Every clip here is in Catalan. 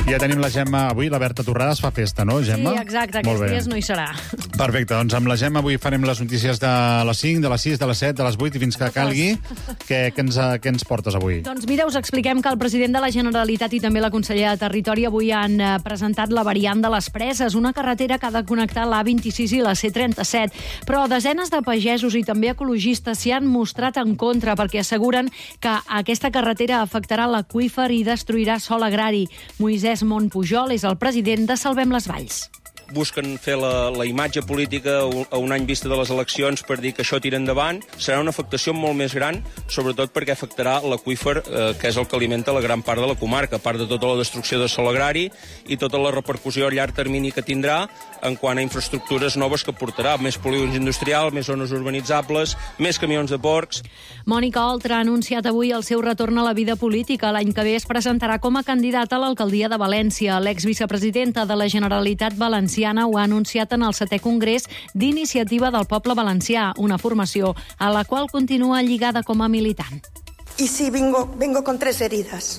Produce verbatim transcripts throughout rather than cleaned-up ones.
Ja tenim la Gemma avui, la Berta Torrada es fa festa, no, Gemma? Sí, exacte, aquests dies no hi serà. Perfecte, doncs amb la Gemma avui farem les notícies de les cinc, de les sis, de les set, de les vuit i fins que calgui. Què, què, ens, què ens portes avui? Doncs mira, us expliquem que el president de la Generalitat i també la consellera de Territori avui han presentat la variant de les Preses, una carretera que ha de connectar l'A vint-i-sis i la C trenta-set. Però desenes de pagesos i també ecologistes s'hi han mostrat en contra perquè asseguren que aquesta carretera afectarà l'aqüífer i destruirà sòl agrari. Moisès Montpujol és el president de Salvem les Valls. Busquen fer la, la imatge política a un any vista de les eleccions per dir que això tira endavant. Serà una afectació molt més gran, sobretot perquè afectarà l'aqüífer, eh, que és el que alimenta la gran part de la comarca, a part de tota la destrucció de sòl agrari i tota la repercussió a llarg termini que tindrà en quant a infraestructures noves que portarà. Més polígons industrials, més zones urbanitzables, més camions de porcs. Mònica Oltra ha anunciat avui el seu retorn a la vida política. L'any que ve es presentarà com a candidata a l'alcaldia de València. L'exvicepresidenta de la Generalitat Valenciana ho ha anunciat en el setè congrés d'Iniciativa del Poble Valencià, una formació a la qual continua lligada com a militant. Y sí, vengo, vengo con tres heridas.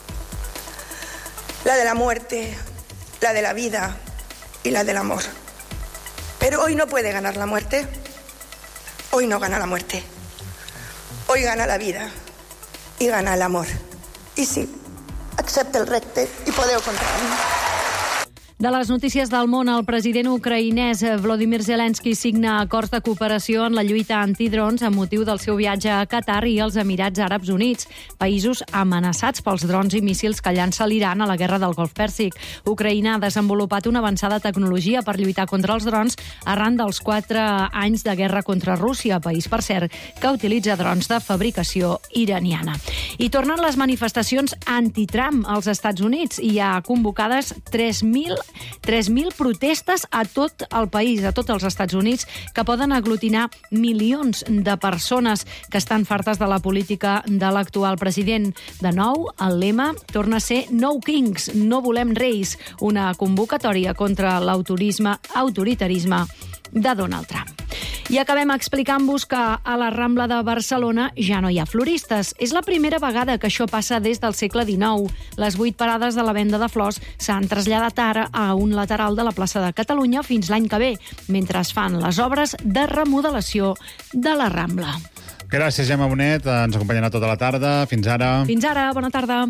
La de la muerte, la de la vida y la del amor. Pero hoy no puede ganar la muerte. Hoy no gana la muerte. Hoy gana la vida y gana el amor. Y sí, accepta el repte y podeu comptar amb mi. De les notícies del món, el president ucraïnès Volodymyr Zelensky signa acords de cooperació en la lluita antidrons amb motiu del seu viatge a Qatar i els Emirats Àrabs Units, països amenaçats pels drons i míssils que llança l'Iran a la guerra del Golf Pèrsic. Ucraïna ha desenvolupat una avançada tecnologia per lluitar contra els drons arran dels quatre anys de guerra contra Rússia, país, per cert, que utilitza drons de fabricació iraniana. I tornen les manifestacions anti-Trump als Estats Units. Hi ha convocades tres mil tres mil protestes a tot el país, a tots els Estats Units, que poden aglutinar milions de persones que estan fartes de la política de l'actual president. De nou, el lema torna a ser No Kings, no volem reis, una convocatòria contra l'autorisme, autoritarisme de Donald Trump. I acabem explicant-vos que a la Rambla de Barcelona ja no hi ha floristes. És la primera vegada que això passa des del segle dinou. Les vuit parades de la venda de flors s'han traslladat ara a un lateral de la plaça de Catalunya fins l'any que ve, mentre es fan les obres de remodelació de la Rambla. Gràcies, Gemma Bonet. Ens acompanyarà tota la tarda. Fins ara. Fins ara. Bona tarda.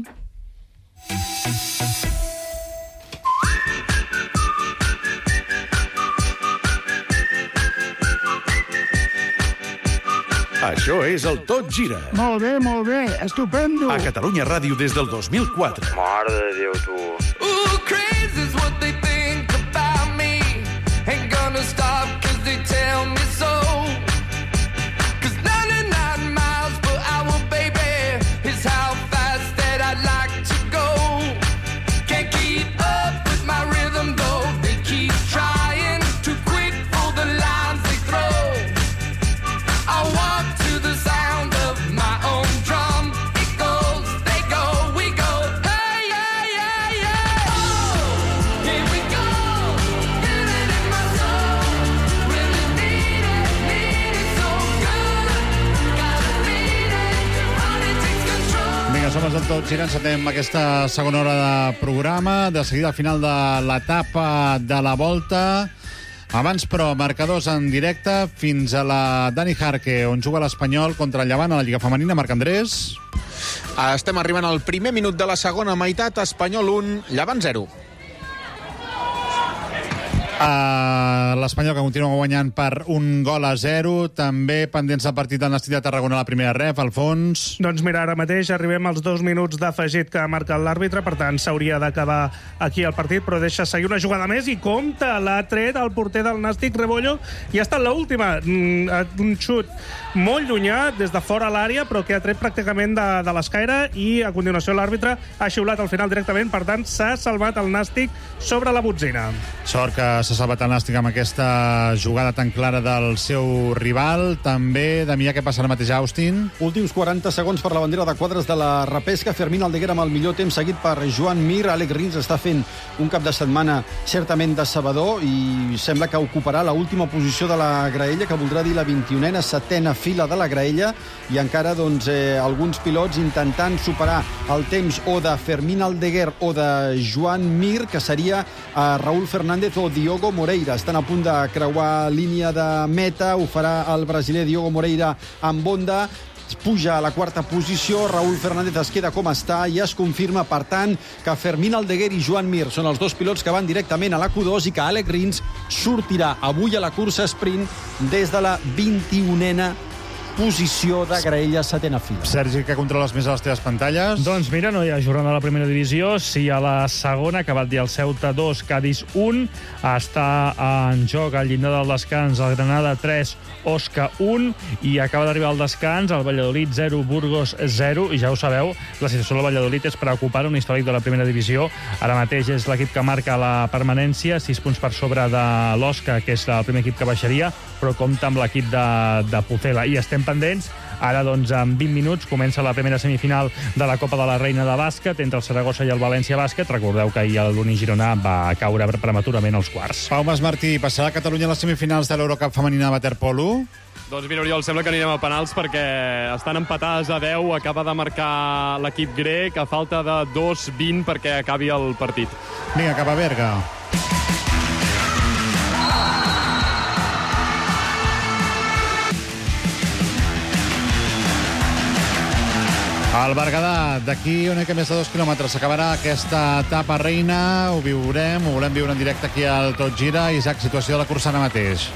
Això és el Tot Gira. Molt bé, molt bé. Estupendo. A Catalunya Ràdio des del dos mil quatre. Mare de Déu, tu. Ooh, crazy is what they think about me. Ain't gonna stop cause they tell me so. Cause ninety-nine miles per hour, baby, is how fast that I'd like to go. Can't keep up with my rhythm though. They keep trying, too quick for the lines they throw. I walk to the sound of my own drum. It goes, they go, we go. Hey, yeah, yeah, yeah. Oh, here we go. Feel it in my soul. Really need it, need it so good. Gotta beat it, honey takes control. Vinga, som els del Tot Gira. Encetem aquesta segona hora de programa. De seguida, al final de l'etapa de la Volta. Abans, però, marcadors en directe fins a la Dani Jarque, on juga l'Espanyol contra el Llevant a la Lliga Femenina. Marc Andrés. Estem arribant al primer minut de la segona meitat. Espanyol un, Llevant zero. Uh, L'Espanyol, que continua guanyant per un gol a zero. També pendents del partit del Nàstic de Tarragona a la primera ref, Alfons. Doncs mira, ara mateix arribem als dos minuts d'afegit que ha marcat l'àrbitre, per tant s'hauria d'acabar aquí el partit, però deixa seguir una jugada més i compte, l'ha tret el porter del Nàstic, Rebollo, i ha estat l'última, un xut molt llunyà des de fora a l'àrea, però que ha tret pràcticament de, de l'escaire, i a continuació l'àrbitre ha xiulat al final directament, per tant s'ha salvat el Nàstic sobre la botzina. Sort que s'ha salvat el Nàstic amb aquesta jugada tan clara del seu rival. També, Damià, què passa ara mateix a Austin? Últims quaranta segons per la bandera de quadres de la repesca. Fermín Aldeguer amb el millor temps, seguit per Joan Mir. Àlex Rins està fent un cap de setmana certament decebedor i sembla que ocuparà la última posició de la graella, que voldrà dir la vint-i-unena setena fila de la graella, i encara doncs, eh, alguns pilots intentant superar el temps o de Fermín Aldeguer o de Joan Mir, que seria eh, Raúl Fernández o Diogo Moreira. Estan a punt de creuar línia de meta, ho farà el brasiler Diogo Moreira amb Honda. Puja a la quarta posició, Raúl Fernández es queda com està i es confirma, per tant, que Fermín Aldeguer i Joan Mir són els dos pilots que van directament a la Q dos i que Àlex Rins sortirà avui a la cursa sprint des de la vint-i-unena posició de graella, setena fila. Sergi, que controles més a les teves pantalles? Doncs mira, no hi ha jornada a la primera divisió, sí a la segona, acabat dir el Ceuta dos, Cádiz un, està en joc al llindar del descans el Granada tres, Osca un, i acaba d'arribar al descans el Valladolid zero, Burgos zero, i ja ho sabeu, la situació del Valladolid és preocupant, un històric de la primera divisió, ara mateix és l'equip que marca la permanència, sis punts per sobre de l'Osca, que és el primer equip que baixaria, però compta amb l'equip de, de Pucela, i estem pendents. Ara, doncs, en vint minuts comença la primera semifinal de la Copa de la Reina de Bàsquet entre el Saragossa i el València Bàsquet. Recordeu que ahir l'Uni Girona va caure prematurament als quarts. Pau Masmartí, passarà Catalunya a les semifinals de l'Eurocup femenina de waterpolo? Doncs mira, Oriol, sembla que anirem a penals perquè estan empatades a deu, acaba de marcar l'equip grec a falta de dos vint perquè acabi el partit. Vinga, cap a Berga. Al Berguedà, d'aquí una mica més de dos quilòmetres, s'acabarà aquesta etapa reina, ho viurem, ho volem viure en directe aquí al Tot Gira. Isaac, situació de la cursa ara mateix.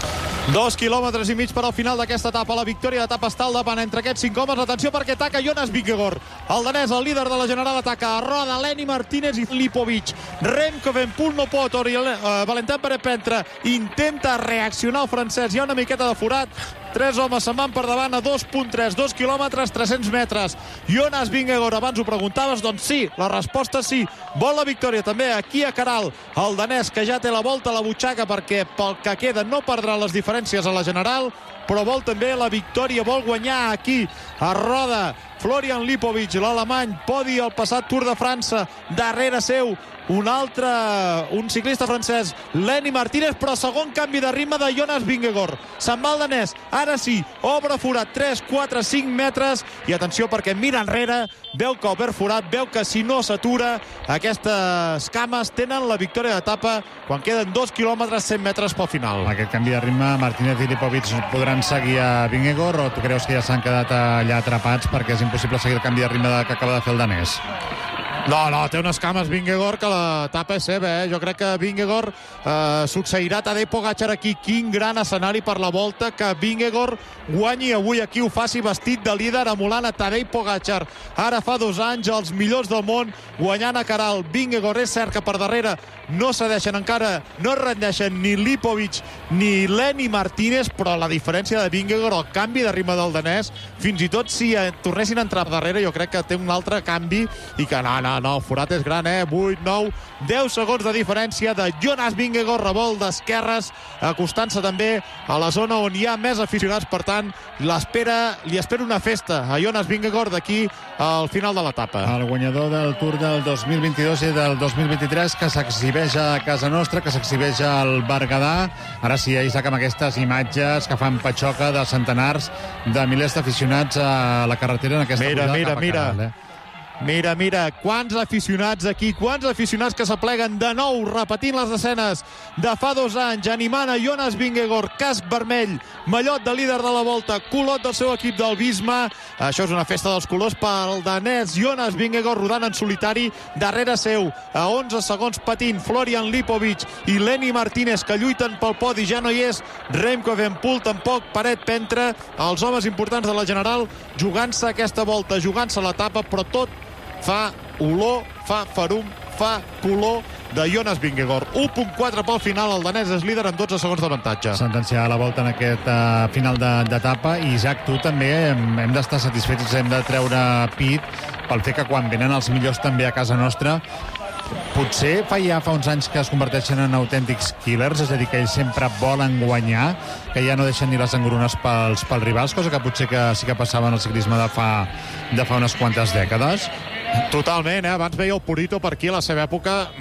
Dos quilòmetres i mig per al final d'aquesta etapa. La victòria d'etapa està al davant entre aquests cinc homes. Atenció perquè ataca Jonas Vingegaard. El danès, el líder de la general, ataca a roda Lenny Martínez i Lipovic. Remco Evenepoel no pot. Oriol, uh, Valentin Pérez-Pentre intenta reaccionar el francès. Hi ha una miqueta de forat. Tres homes se'n van per davant a dos coma tres, dos quilòmetres, tres-cents metres. Jonas Vingegaard, abans ho preguntaves, doncs sí, la resposta sí. Vol la victòria també aquí a Caral, el danès, que ja té la volta a la butxaca perquè pel que queda no perdrà les diferències a la general, però vol també la victòria, vol guanyar aquí a roda. Florian Lipovic, l'alemany, podi al passat Tour de França, darrere seu un altre, un ciclista francès, Lenny Martínez, però segon canvi de ritme de Jonas Vingegaard. Se'n va el danès, ara sí, obre forat, tres, quatre, cinc metres, i atenció perquè mira enrere, veu que ha obert forat, veu que si no s'atura, aquestes cames tenen la victòria d'etapa quan queden dos quilòmetres, cent metres pel final. Aquest canvi de ritme, Martínez i Lipovic podran seguir a Vingegaard, o tu creus que ja s'han quedat allà atrapats perquè és impossible seguir el canvi de ritme que acaba de fer el danès? No, no, té unes cames Vingegaard que l'etapa és seva, eh? Jo crec que Vingegaard eh, succeirà Tadej Pogačar aquí. Quin gran escenari per la volta, que Vingegaard guanyi avui aquí, ho faci vestit de líder emulant a Tadej Pogačar. Ara fa dos anys els millors del món guanyant a Caral. Vingegaard, és cert que per darrere no cedeixen encara, no rendeixen ni Lipovic ni Lenny Martínez, però la diferència de Vingegaard, el canvi de ritme del danès, fins i tot si eh, tornessin a entrar darrere, jo crec que té un altre canvi i que no, no, no, el forat és gran, eh? vuit, nou, deu segons de diferència de Jonas Vingegaard, revolt d'esquerres, acostant-se també a la zona on hi ha més aficionats, per tant, l'espera, li espera una festa a Jonas Vingegaard d'aquí al final de l'etapa. El guanyador del Tour del dos mil vint-i-dos i del dos mil vint-i-tres, que s'exhibeix a casa nostra, que s'exhibeix al Berguedà. Ara sí, Isaac, amb aquestes imatges que fan patxoca de centenars de milers d'aficionats a la carretera en aquesta mira, pujada mira, cap a mira. Caral, eh? Mira, mira, quants aficionats aquí, quants aficionats que s'apleguen de nou, repetint les escenes de fa dos anys, animant a Jonas Vingegaard, casc vermell, mallot de líder de la volta, culot del seu equip del Visma. Això és una festa dels colors pel danès Jonas Vingegaard, rodant en solitari darrere seu, a onze segons patint Florian Lipovic i Lenny Martínez, que lluiten pel podi, ja no hi és Remco Evenepoel, tampoc Pérez-Pentre, els homes importants de la general jugant-se aquesta volta, jugant-se l'etapa, però tot fa olor, fa farum, fa color de Jonas Vingegaard. u coma quatre pel final, el danès és líder amb dotze segons d'avantatge. Sentenciada la volta en aquest uh, final d'etapa, i Isaac, tu també hem, hem d'estar satisfets, hem de treure pit pel fet que quan venen els millors també a casa nostra potser fa ja fa uns anys que es converteixen en autèntics killers, és a dir, que ells sempre volen guanyar, que ja no deixen ni les engrunes pels, pels rivals, cosa que potser que sí que passava en el ciclisme de fa, de fa unes quantes dècades. Totalment, eh? Abans veia el Purito per aquí, a la seva època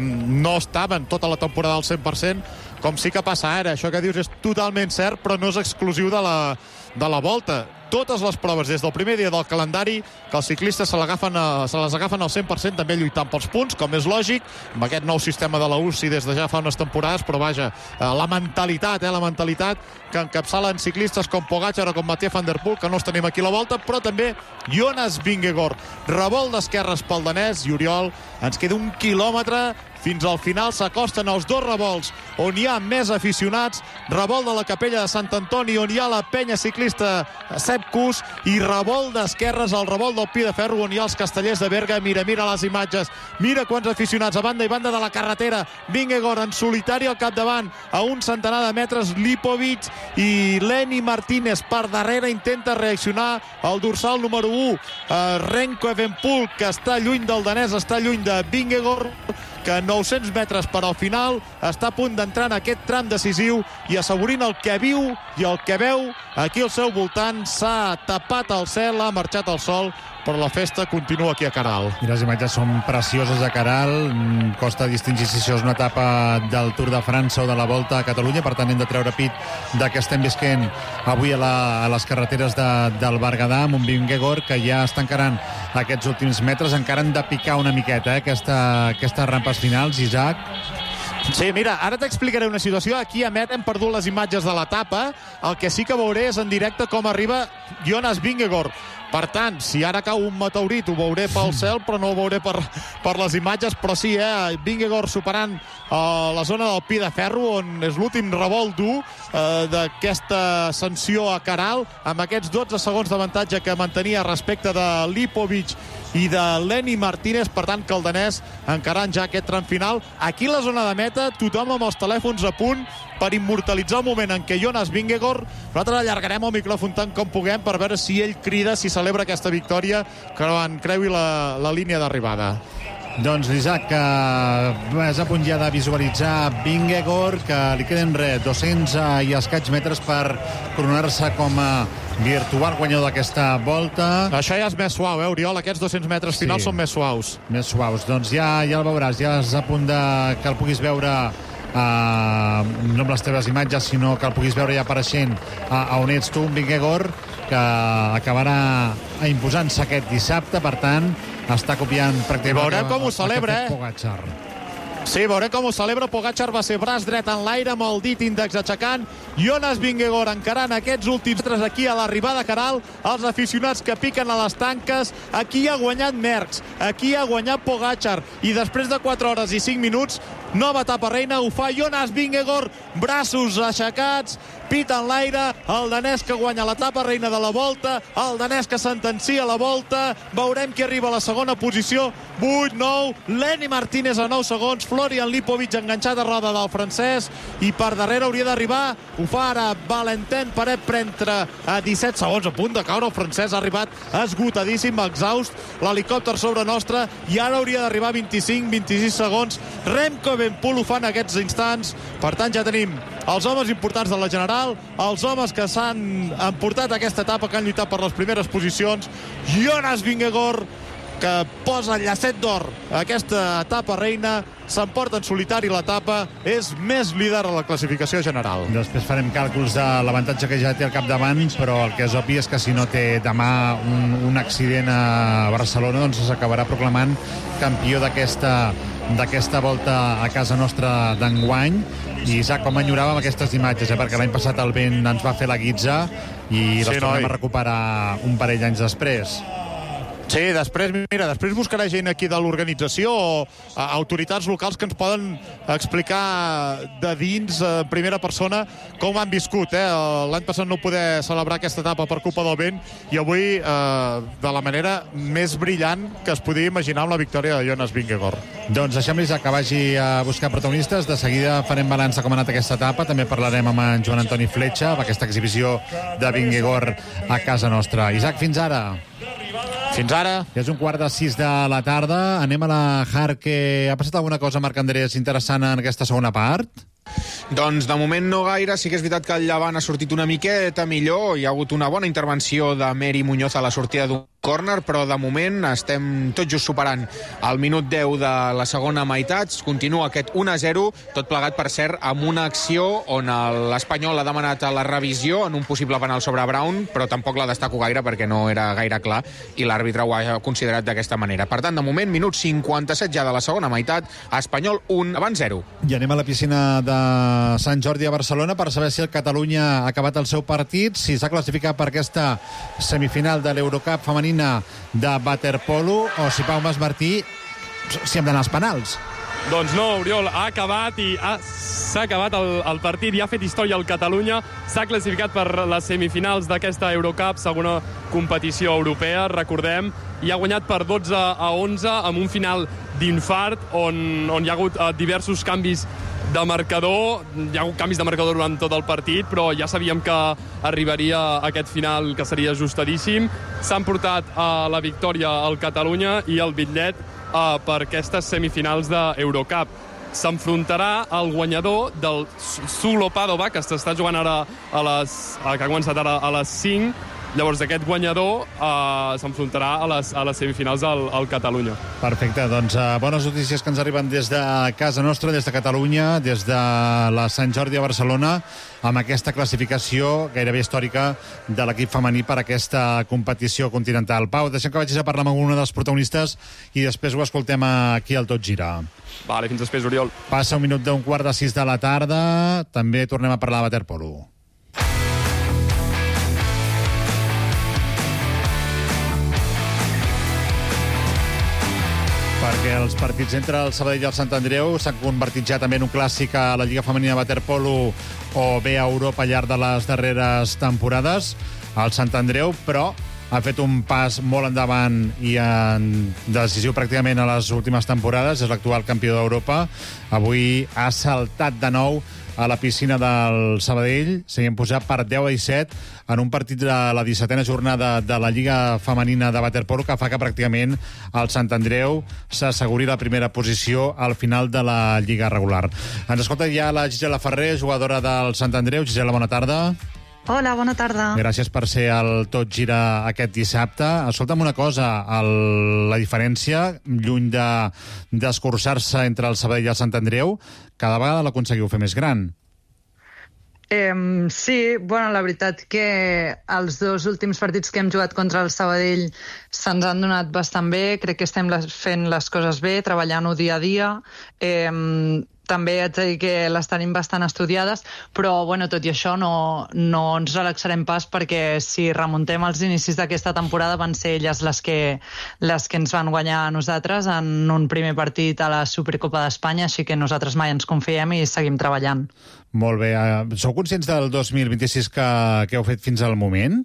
no estaven tota la temporada al cent per cent, com sí que passa ara. Això que dius és totalment cert, però no és exclusiu de la, de la Volta. Totes les proves des del primer dia del calendari que els ciclistes se, l'agafen a, se les agafen al cent per cent, també lluitant pels punts, com és lògic, amb aquest nou sistema de la U C I des de ja fa unes temporades, però vaja, la mentalitat, eh, la mentalitat que encapçalen ciclistes com Pogačar o com Mathieu van der Poel, que no els tenim aquí a la Volta, però també Jonas Vingegaard. Revolt d'esquerres pel danès, i Oriol, ens queda un quilòmetre fins al final, s'acosten els dos revolts on hi ha més aficionats, revolt de la Capella de Sant Antoni on hi ha la penya ciclista Sepp Kuss, i revolt d'esquerres al revolt del Pi de Ferro on hi ha els castellers de Berga. Mira, mira les imatges, mira quants aficionats a banda i banda de la carretera. Vingegaard en solitari al capdavant, a un centenar de metres Lipovic, i Lenny Martínez per darrere intenta reaccionar el dorsal número u, eh, Remco Evenepoel, que està lluny del danès, està lluny de Vingegaard, que nou-cents metres per al final està a punt d'entrar en aquest tram decisiu i assaborint el que viu i el que veu aquí al seu voltant. S'ha tapat el cel, ha marxat el sol, però la festa continua aquí a Caral. I les imatges són precioses a Caral. Costa distingir si això és una etapa del Tour de França o de la Volta a Catalunya, per tant hem de treure pit de que estem visquent avui a, la, a les carreteres de, del Berguedà, amb un Vingegaard que ja està encarant aquests últims metres. Encara han de picar una miqueta, eh, aquesta, aquestes rampes finals, Isaac. Sí, mira, ara t'explicaré una situació. Aquí a Met hem perdut les imatges de l'etapa. El que sí que veuré és en directe com arriba Jonas Vingegaard. Per tant, si ara cau un meteorit, ho veuré pel cel, però no ho veuré per, per les imatges. Però sí, eh, Vingegaard superant uh, la zona del Pi de Ferro, on és l'últim revolt dur uh, d'aquesta ascensió a Caral, amb aquests dotze segons d'avantatge que mantenia respecte de Lipovic i de Lenny Martínez. Per tant, que el danès encarant ja aquest tram final. Aquí a la zona de meta, tothom amb els telèfons a punt per immortalitzar el moment en què Jonas Vingegaard, nosaltres allargarem el micròfon tant com puguem per veure si ell crida, si celebra aquesta victòria quan creui la, la línia d'arribada. Doncs l'Isaac, que és a punt ja de visualitzar Vingegaard, que li queden res, dos-cents i escaig metres per coronar-se com a virtual guanyador d'aquesta volta. Això ja és més suau, eh, Oriol? Aquests dos-cents metres finals sí, són més suaus. Més suaus. Doncs ja, ja el veuràs, ja és a punt de que el puguis veure Uh, no amb les teves imatges, sinó que el puguis veure ja apareixent a, a on ets tu, un Vingegaard que acabarà imposant-se aquest dissabte, per tant està copiant pràcticament. I veurem com ho celebra, eh? Pogačar. Sí, veurem com ho celebra. Pogačar va ser braç dret en l'aire amb el dit índex aixecant. Jonas Vingegaard encarant aquests últims metres aquí a l'arribada a Caral. Els aficionats que piquen a les tanques. Aquí ha guanyat Merckx, aquí ha guanyat Pogačar, i després de quatre hores i cinc minuts, nova etapa reina, ho fa Jonas Vingegaard, braços aixecats, pit en l'aire, el danès que guanya l'etapa reina de la Volta, el danès que sentencia la Volta. Veurem qui arriba a la segona posició. vuit nou, Lenny Martínez a nou segons, Florian Lipovic enganxat a roda del francès, i per darrere hauria d'arribar, ho fa ara Valentin Paret Prentre a disset segons, a punt de caure el francès, ha arribat esgotadíssim, exhaust, l'helicòpter sobre nostre, i ara hauria d'arribar vint-i-cinc vint-i-sis segons. Remco Evenepoel ho fa en aquests instants. Per tant, ja tenim els homes importants de la General, els homes que s'han emportat aquesta etapa, que han lluitat per les primeres posicions. Jonas Vingegaard, que posa el llacet d'or a aquesta etapa reina, s'emporta en solitari l'etapa, és més líder a la classificació general. Després farem càlculs de l'avantatge que ja té al capdavant, però el que és obvi és que si no té demà un, un accident a Barcelona, doncs s'acabarà proclamant campió d'aquesta d'aquesta volta a casa nostra d'enguany. I Isaac, com enyoràvem aquestes imatges, eh? Perquè l'any passat el vent ens va fer la guitza i les sí, tornem noi. a recuperar un parell d'anys després. Sí, després, mira, després buscarà gent aquí de l'organització o a, autoritats locals que ens poden explicar de dins, en primera persona, com han viscut. Eh? L'any passat no poder celebrar aquesta etapa per culpa del vent, i avui eh, de la manera més brillant que es podia imaginar amb la victòria de Jonas Vingegaard. Doncs deixem l'Isaac que vagi a buscar protagonistes. De seguida farem balanç de com ha anat aquesta etapa. També parlarem amb en Joan Antoni Fletxa, amb aquesta exhibició de Vingegaard a casa nostra. Isaac, fins ara. Fins ara. És un quart de sis de la tarda. Anem a la Jarque. Ha passat alguna cosa, Marc Andrés, interessant en aquesta segona part? Doncs de moment no gaire. Sí que és veritat que el Llevant ha sortit una miqueta millor. Hi ha hagut una bona intervenció de Meri Muñoz a la sortida d'un córner, però de moment estem tot just superant el minut deu de la segona meitat. Continua aquest un a zero, tot plegat, per cert, amb una acció on l'Espanyol ha demanat a la revisió en un possible penal sobre Brown, però tampoc la destaco gaire perquè no era gaire clar i l'àrbitre ho ha considerat d'aquesta manera. Per tant, de moment, minut cinquanta-set ja de la segona meitat, Espanyol un, Llevant zero. I anem a la piscina de Sant Jordi a Barcelona per saber si el Catalunya ha acabat el seu partit, si s'ha classificat per aquesta semifinal de l'Eurocup femenina de waterpolo, o si Pau Masmartí si hem d'anar als penals. Doncs no, Oriol, ha acabat i ha, s'ha acabat el, el partit i ha fet història el Catalunya. S'ha classificat per les semifinals d'aquesta Eurocup, segona competició europea, recordem, i ha guanyat per dotze a onze amb un final d'infart on, on hi ha hagut uh, diversos canvis de marcador. Hi ha hagut canvis de marcador durant tot el partit, però ja sabíem que arribaria a aquest final, que seria ajustadíssim. S'han portat a uh, la victòria al Catalunya i el bitllet uh, per aquestes semifinals d'Eurocup. S'enfrontarà el guanyador del Zulo Padova, que s'està jugant ara a les, que ha començat ara a les cinc. Llavors, aquest guanyador eh, s'enfrontarà a les, a les semifinals al, al Catalunya. Perfecte, doncs uh, bones notícies que ens arriben des de casa nostra, des de Catalunya, des de la Sant Jordi a Barcelona, amb aquesta classificació gairebé històrica de l'equip femení per aquesta competició continental. Pau, deixem que vagis a parlar amb una dels protagonistes i després ho escoltem aquí al Tot Gira. Vale, fins després, Oriol. Passa un minut d'un quart de sis de la tarda, també tornem a parlar de waterpolo. Perquè els partits entre el Sabadell i el Sant Andreu s'han convertit ja també en un clàssic a la Lliga Femenina de Waterpolo o bé a Europa al llarg de les darreres temporades. El Sant Andreu, però, ha fet un pas molt endavant i en decisiu pràcticament a les últimes temporades. És l'actual campió d'Europa. Avui ha saltat de nou a la piscina del Sabadell. S'hi han posat per deu a disset en un partit de la dissetena jornada de la Lliga Femenina de Waterpolo, que fa que pràcticament el Sant Andreu s'asseguri la primera posició al final de la Lliga regular. Ens escolta ja la Gisela Ferrer, jugadora del Sant Andreu. Gisela, bona tarda. Hola, bona tarda. Gràcies per ser al Tot Gira aquest dissabte. Escolta'm una cosa, el, la diferència, lluny de d'escurçar-se entre el Sabadell i el Sant Andreu, cada vegada l'aconseguiu fer més gran. Eh, sí, bueno, la veritat que els dos últims partits que hem jugat contra el Sabadell se'ns han donat bastant bé. Crec que estem les, fent les coses bé, treballant-ho dia a dia. Eh, també haig de dir que les tenim bastant estudiades, però bueno, tot i això no, no ens relaxarem pas, perquè si remuntem als inicis d'aquesta temporada van ser elles les que, les que ens van guanyar a nosaltres en un primer partit a la Supercopa d'Espanya, així que nosaltres mai ens confiem i seguim treballant. Molt bé. Sou conscients del dos mil vint-i-sis que, que heu fet fins al moment?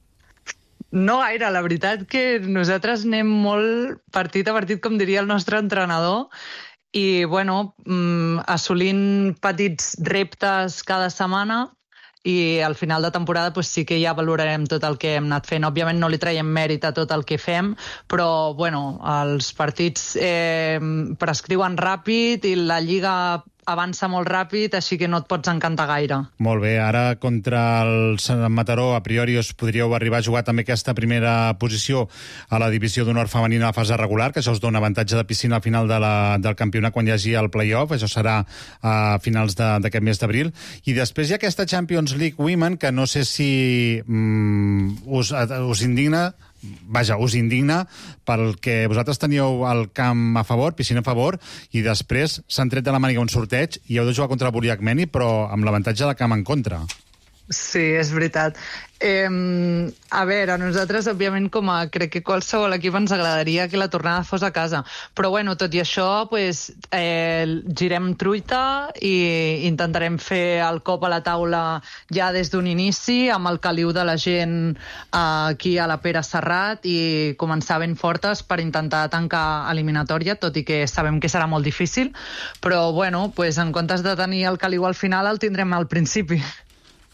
No gaire, la veritat que nosaltres anem molt partit a partit, com diria el nostre entrenador, i, bueno, assolint petits reptes cada setmana, i al final de temporada pues, sí que ja valorarem tot el que hem anat fent. Òbviament no li traiem mèrit a tot el que fem, però bueno, els partits eh, prescriuen ràpid i la Lliga avança molt ràpid, així que no et pots encantar gaire. Molt bé, ara contra el Sant Mataró, a priori us podríeu arribar a jugar també aquesta primera posició a la divisió d'honor femenina a la fase regular, que això us dona avantatge de piscina al final de la, del campionat quan hi hagi el play-off. Això serà a finals d'aquest mes d'abril. I després hi ha aquesta Champions League Women, que no sé si mm, us, us indigna Vaja, us indigna pel que vosaltres teníeu el camp a favor, piscina a favor, i després s'han tret de la màniga un sorteig i heu de jugar contra el Buriacmeni, però amb l'avantatge de camp en contra. Sí, és veritat. Eh, a veure, a nosaltres, òbviament, com a crec que qualsevol equip ens agradaria que la tornada fos a casa. Però, bueno, tot i això, pues, eh, girem truita i intentarem fer el cop a la taula ja des d'un inici, amb el caliu de la gent eh, aquí a la Pere Serrat, i començar ben fortes per intentar tancar eliminatòria, tot i que sabem que serà molt difícil. Però, bueno, pues, en comptes de tenir el caliu al final, el tindrem al principi.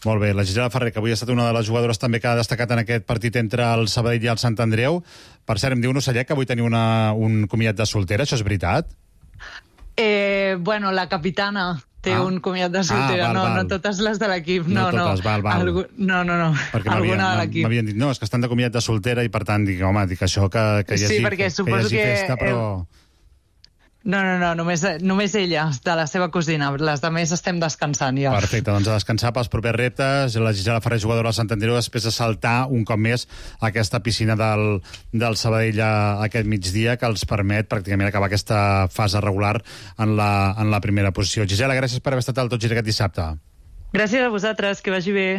Molt bé, la Gisela Ferrer, que avui ha estat una de les jugadores també que ha destacat en aquest partit entre el Sabadell i el Sant Andreu. Per cert, em diu un ocellet que avui teniu una, un comiat de soltera, això és veritat? Eh, bueno, la capitana té ah. un comiat de soltera, ah, val, no, val. no totes les de l'equip, no, no. Totes, val, val. Algu... No, no, no, perquè alguna de l'equip. M'havien dit, no, és que estan de comiat de soltera i per tant dic, home, dic això que, que hi hagi, sí, perquè que hi hagi que, festa, però... Eh... No, no, no, només, només ella, de la seva cosina. Les demés estem descansant ja. Perfecte, doncs a descansar pels propers reptes. La Gisela Ferrer, jugadora del Sant Andreu, després de saltar un cop més a aquesta piscina del, del Sabadell aquest migdia, que els permet pràcticament acabar aquesta fase regular en la, en la primera posició. Gisela, gràcies per haver estat al Tot Gira aquest dissabte. Gràcies a vosaltres, que vagi bé.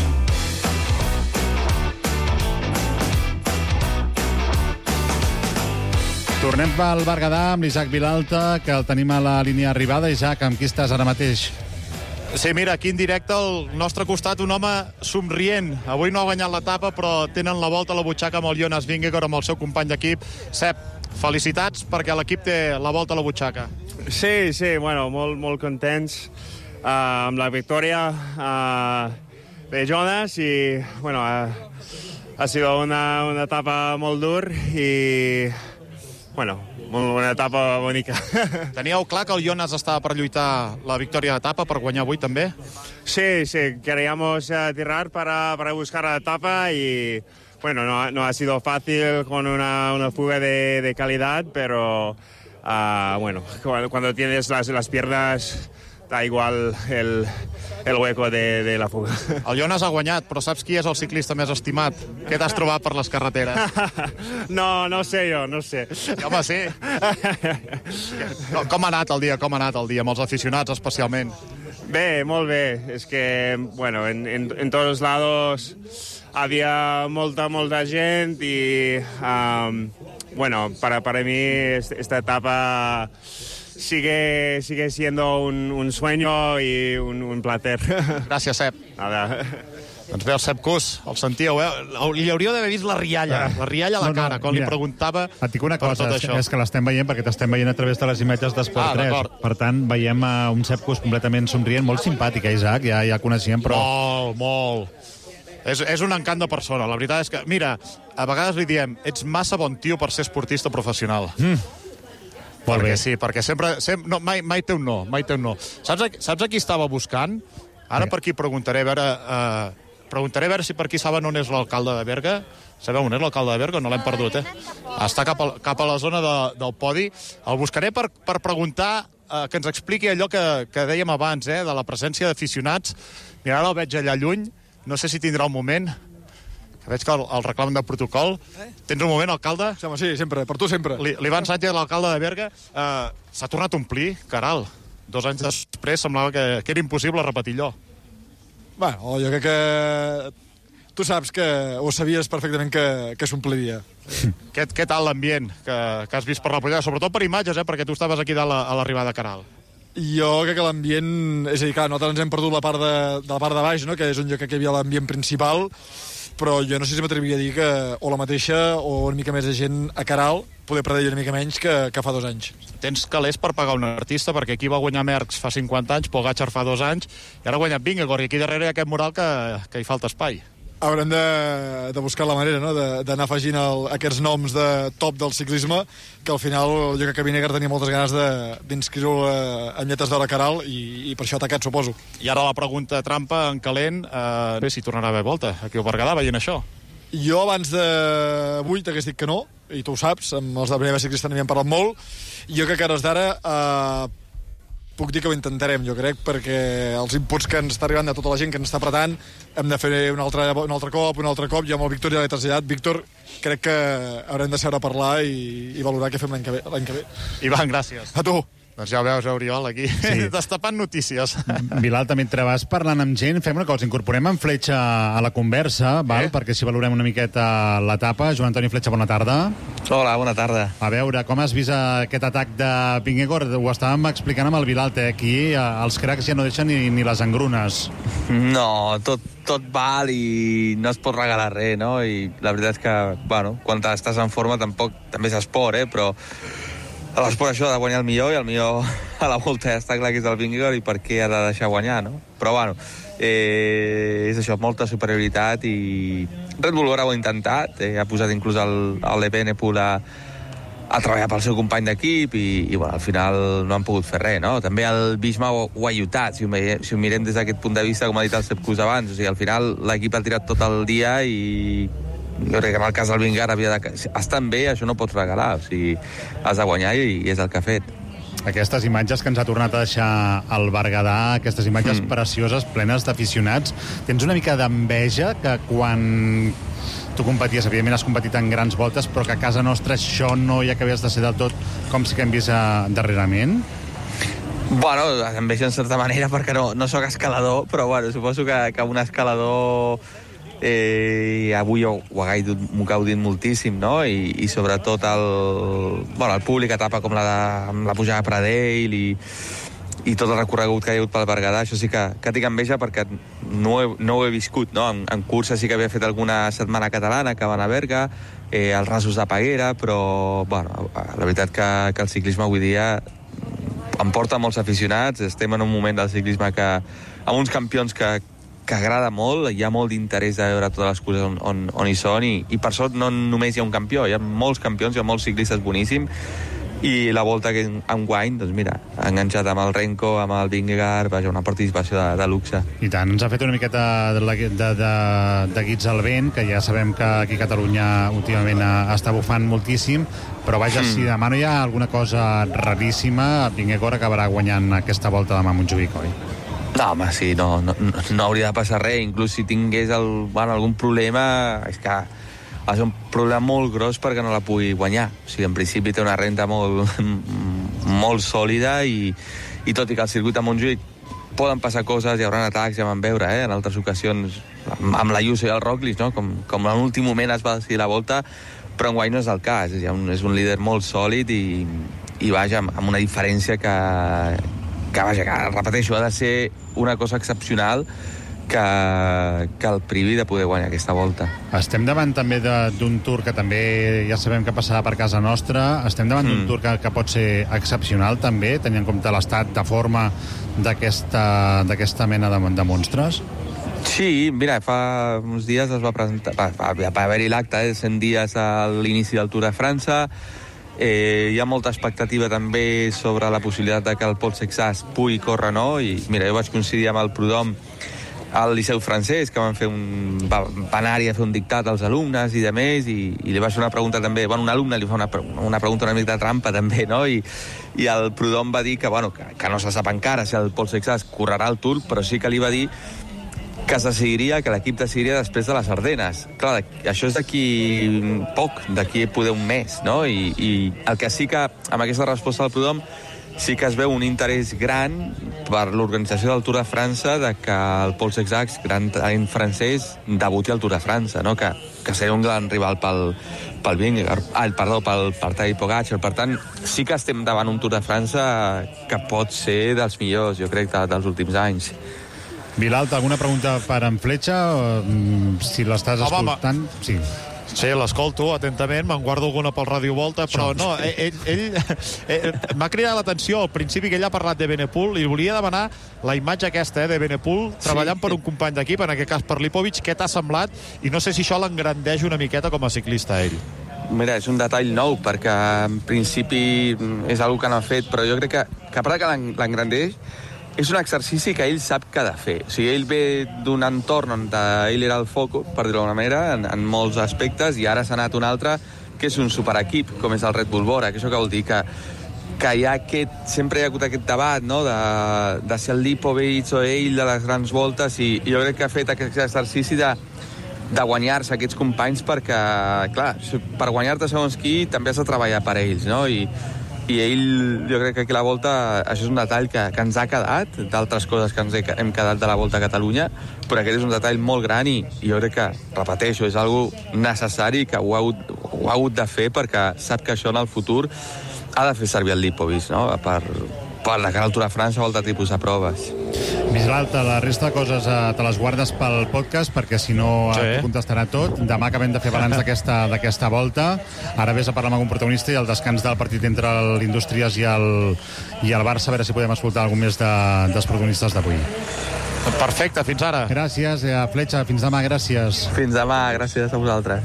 Tornem pel Berguedà amb l'Isaac Vilalta, que el tenim a la línia arribada. Isaac, amb qui estàs ara mateix? Sí, mira, aquí en directe al nostre costat un home somrient. Avui no ha guanyat l'etapa, però tenen la volta a la butxaca amb el Jonas Vingegaard, amb el seu company d'equip. Sep, felicitats perquè l'equip té la volta a la butxaca. Sí, sí, bueno, molt, molt contents uh, amb la victòria uh, de Jonas i, bueno, uh, ha sido una, una etapa molt dur i... Bueno, una etapa bonica. Teníeu clar que el Jonas estava per lluitar la victòria d'etapa, per guanyar avui també? Sí, sí, queríamos uh, tirar para, para buscar la etapa y, bueno, no, no ha sido fácil con una, una fuga de, de calidad, pero, uh, bueno, cuando, cuando tienes las, las piernas, da igual el, el hueco de, de la fuga. El Jonas ha guanyat, però saps qui és el ciclista més estimat? Què t'has trobat per les carreteres? No, no sé jo, no sé. Sí, home, sí. Com ha anat el dia, com ha anat el dia, amb els aficionats especialment? Bé, molt bé. És que, bueno, en, en, en tots lados havia molta, molta gent i, um, bueno, para, para mí esta etapa... Sigue, sigue siendo un, un sueño y un, un placer. Gràcies, Sep. Nada. Doncs bé, el Sep Cus, el sentíeu, eh? Li hauríeu d'haver vist la rialla, la rialla a la cara, quan li preguntava et dic una cosa, és, és que l'estem veient perquè t'estem veient a través de les imatges d'Esport ah, tres. Per tant, veiem uh, un Sep Cus completament somrient, molt simpàtic, eh, Isaac? Ja, ja coneixíem, però... Molt, molt. És, és un encant de persona. La veritat és que, mira, a vegades li diem, ets massa bon tio per ser esportista professional. Mm. Molt perquè bé. Sí, perquè sempre... sempre no, mai, mai té un no, mai té un no. Saps a, saps a qui estava buscant? Ara per aquí preguntaré a veure... Uh, preguntaré a veure si per aquí saben on és l'alcalde de Berga. Sabeu on és l'alcalde de Berga? No l'hem perdut, eh? Està cap a, cap a la zona de, del podi. El buscaré per, per preguntar uh, que ens expliqui allò que, que dèiem abans, eh? De la presència d'aficionats. Mira, ara el veig allà lluny. No sé si tindrà un moment... Veig que el, el reclam de protocol... Eh? Tens un moment, alcalde? Sí, home, sí, sempre, per tu sempre. L'Ivan Sánchez, l'alcalde de Berga, eh, s'ha tornat a omplir, caral. Dos anys després semblava que, que era impossible repetir allò. Bueno, jo crec que... Tu saps que ho sabies perfectament que, que s'ompliria. què, què tal l'ambient que, que has vist per la Pollada? Sobretot per imatges, eh? Perquè tu estaves aquí dalt a, a l'arribada de Caral. Jo crec que l'ambient... És a dir, clar, nosaltres ens hem perdut la part de, de la part de baix, no? Que és on jo crec que hi havia l'ambient principal, però jo no sé si m'atreviria a dir que o la mateixa o una mica més de gent a Caral poder predir una mica menys que, que fa dos anys. Tens calés per pagar un artista, perquè aquí va guanyar Merckx fa cinquanta anys, Pogacar fa dos anys, i ara ha guanyat Vingegaard, i aquí darrere hi ha aquest mural que, que hi falta espai. Haurem de, de buscar la manera, no?, d'anar afegint el, aquests noms de top del ciclisme, que al final jo crec que Vingegaard tenia moltes ganes d'inscriure en lletres d'or a Caral i, i per això ha atacat, suposo. I ara la pregunta trampa en calent, eh, bé, si tornarà a haver volta aquí al Berguedà veient això. Jo abans d'avui t'hagués dit que no, i tu ho saps, amb els de Primera Ciclista n'havíem parlat molt, i jo crec que ara d'ara eh, puc dir que ho intentarem, jo crec, perquè els inputs que ens està arribant de tota la gent que ens està apretant, hem de fer un altre, un altre cop, un altre cop, jo amb el Víctor ja l'he traslladat. Víctor, crec que haurem de seure a parlar i, i valorar què fem l'any que ve. L'any que ve. Ivan, gràcies. A tu. Doncs ja ho veus, Oriol, aquí, sí. Destapant notícies. Vilalta, mentre vas parlant amb gent, fem una cosa, incorporem en Fletxa a la conversa, val? Eh? Perquè si valorem una miqueta l'etapa. Joan Antoni Fletxa, bona tarda. Hola, bona tarda. A veure, com has vist aquest atac de Vingegaard? Ho estàvem explicant amb el Vilalta, aquí els cracs ja no deixen ni, ni les engrunes. No, tot, tot val i no es pot regalar res, no? I la veritat és que, bueno, quan estàs en forma tampoc, també és esport, eh? Però l'esport això ha de guanyar el millor, i el millor a la volta ja està clar que és el Vingegaard, i per què ha de deixar guanyar, no? però bueno, eh, és això, molta superioritat i Red Bull ho ha intentat, eh, ha posat inclús el, el Evenepoel a a treballar pel seu company d'equip i, i bueno, al final no han pogut fer res, no? També el Visma ho, ho ha lluitat, si ho, si ho mirem des d'aquest punt de vista, com ha dit el Sepp Kuss abans, o sigui, al final l'equip ha tirat tot el dia i jo crec que en el cas del Vingegaard havia de... estan bé, això no pots regalar, o sigui, has de guanyar i, i és el que ha fet. Aquestes imatges que ens ha tornat a deixar el Berguedà, aquestes imatges mm. precioses, plenes d'aficionats, tens una mica d'enveja que quan tu competies, evidentment has competit en grans voltes, però que a casa nostra això no hi acabies de ser del tot com sí que hem vist uh, darrerament? Bueno, enveja en certa manera perquè no, no sóc escalador, però bueno, suposo que, que un escalador eh, avui ho, ho ha gaudit, m'ho ha gaudit moltíssim, no? I, i sobretot el, bueno, el públic etapa com la, de, la pujada a Pradell i i tot el recorregut que hi ha hagut pel Berguedà, això sí que, que tinc enveja perquè no, he, no ho he viscut, no? En, en cursa sí que havia fet alguna setmana catalana que van a Berga, eh, els rasos de Peguera, però bueno, la veritat que, que el ciclisme avui dia em porta molts aficionats, estem en un moment del ciclisme que amb uns campions que, que agrada molt, hi ha molt d'interès de veure totes les curses on, on, on hi són i, i per sort no només hi ha un campió, hi ha molts campions, hi ha molts ciclistes boníssims i la volta que enguany, doncs mira, ha enganxat amb el Renko, amb el Vingegaard, vaja, una participació de, de luxe. I tant, ens ha fet una miqueta de, de, de, de guits al vent, que ja sabem que aquí a Catalunya últimament està bufant moltíssim, però vaja, mm. si demà no hi ha alguna cosa raríssima, Vingegaard acabarà guanyant aquesta volta demà a Montjuïc, oi? No, home, sí, no, no, no hauria de passar res, inclús si tingués el, bueno, algun problema, és que va ser un problema molt gros perquè no la pugui guanyar. O sigui, en principi té una renta molt, molt sòlida i, i tot i que al circuit de Montjuïc poden passar coses, hi haurà atacs, ja vam veure, eh, en altres ocasions, amb l'Ayuso i el Roglic, no? com, com en l'últim moment es va decidir la volta, però enguany no és el cas. És un, és un líder molt sòlid i, i vaja, amb una diferència que, que, vaja, que, repeteixo, ha de ser una cosa excepcional que, que el privi de poder guanyar aquesta volta. Estem davant també d'un Tour que també ja sabem que passarà per casa nostra, estem davant mm. d'un Tour que, que pot ser excepcional també, tenint en compte l'estat de forma d'aquesta mena de, de monstres? Sí, mira, fa uns dies es va presentar, va, va, va haver-hi l'acte, eh, cent dies a l'inici del Tour de França. Eh, hi ha molta expectativa també sobre la possibilitat de que el Paul Sexas pugui córrer, no? I mira, jo vaig coincidir amb el Prudhomme al Liceu francès, que van fer un... Va, va anar-hi a fer un dictat als alumnes i de més, i, i li va fer una pregunta també... Bueno, un alumne li fa una, una pregunta una mica de trampa també, no? I, i el Prudhomme va dir que, bueno, que, que no se sap encara si el Paul Sexas correrà el Tour, però sí que li va dir que es decidiria, que l'equip decidiria després de les Ardenes. Clar, això és d'aquí poc, d'aquí poder un mes, no? I, i el que sí que, amb aquesta resposta del Prudhomme, sí que es veu un interès gran per l'organització del Tour de França de que el Paul Sexas, gran talent francès, debuti al Tour de França, no? que, que seria un gran rival pel, pel Vingegaard, ah, perdó, pel, per Tadej Pogačar. Per tant, sí que estem davant un Tour de França que pot ser dels millors, jo crec, de, dels últims anys. Vilalta, alguna pregunta per en Fletxa? Si l'estàs escoltant... Sí. Sí, l'escolto atentament, me'n guardo alguna pel Ràdio Volta, però no, ell, ell, ell m'ha cridat l'atenció al principi que ell ha parlat de Evenepoel i volia demanar la imatge aquesta, eh, de Evenepoel treballant sí. per un company d'equip, en aquest cas per Lipovic. Què t'ha semblat? I no sé si això l'engrandeix una miqueta com a ciclista, ell. Mira, és un detall nou, perquè en principi és una que no ha fet, però jo crec que, que a part que l'engrandeix, és un exercici que ell sap que ha de fer. O sigui, ell ve d'un entorn on ell era el foco, per dir-ho d'alguna manera, en, en molts aspectes, i ara s'ha anat un altre, que és un superequip, com és el Red Bull Bora, que això que vol dir que, que hi ha aquest, sempre hi ha hagut aquest debat, no?, de, de ser el Lipovic o ell de les grans voltes, i, i jo crec que ha fet aquest exercici de, de guanyar-se aquests companys perquè, clar, per guanyar-te segons qui també has de treballar per ells, no?, i i ell, jo crec que aquí a la Volta això és un detall que, que ens ha quedat d'altres coses que ens he, hem quedat de la Volta a Catalunya, però aquest és un detall molt gran i, i jo crec que, repeteixo, és algo necessari que ho ha, hagut, ho ha hagut de fer perquè sap que això en el futur ha de fer servir el Lipovic, no?, per, per la cara al Tour de França o altre tipus de proves. Vilalta, la resta de coses eh, te les guardes pel podcast perquè si no sí. et contestarà tot. Demà acabem de fer balanç d'aquesta volta. Ara vés a parlar amb algun protagonista i el descans del partit entre l'Indústries i el, i el Barça, a veure si podem escoltar algun més de, dels protagonistes d'avui. Perfecte, fins ara. Gràcies, eh, Fletxa, fins demà, gràcies. Fins demà, gràcies a vosaltres.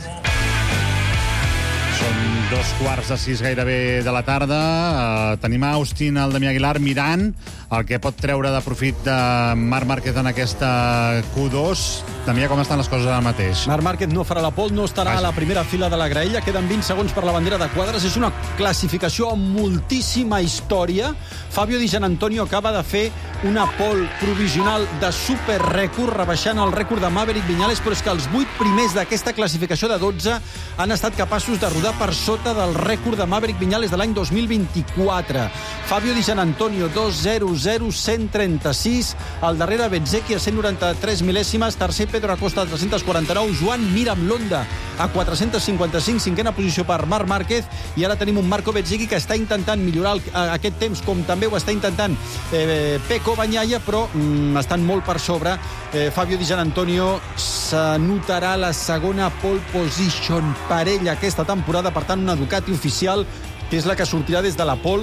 Són dos quarts de sis gairebé de la tarda. Uh, tenim a Austin, el Damià Aguilar, mirant el que pot treure de profit de Marc Márquez en aquesta Q dos. Damià, com estan les coses ara mateix? Marc Márquez no farà la pole, no estarà a la primera fila de la graella. Queden vint segons per la bandera de quadres. És una classificació amb moltíssima història. Fabio Di Giannantonio acaba de fer una pole provisional de superrècord, rebaixant el rècord de Maverick Viñales, però és que els vuit primers d'aquesta classificació de dotze han estat capaços de rodar per sota del rècord de Maverick Viñales de l'any dos mil vint-i-quatre. Fabio Di Giannantonio, dos zero zero cent trenta-sis. Al darrere, Bezzecchi a cent noranta-tres mil·lèsimes. Tercer, Pedro Acosta a tres-cents quaranta-nou. Joan Mir amb l'Honda a quatre-cents cinquanta-cinc. Cinquena posició per Marc Márquez. I ara tenim un Marco Bezzecchi que està intentant millorar el, aquest temps, com també ho està intentant eh, Pecco Bagnaia, però mm, estan molt per sobre. Eh, Fabio Di Giannantonio s'anotarà la segona pole position per ell aquesta temporada, per tant una Ducati oficial, que és la que sortirà des de la pole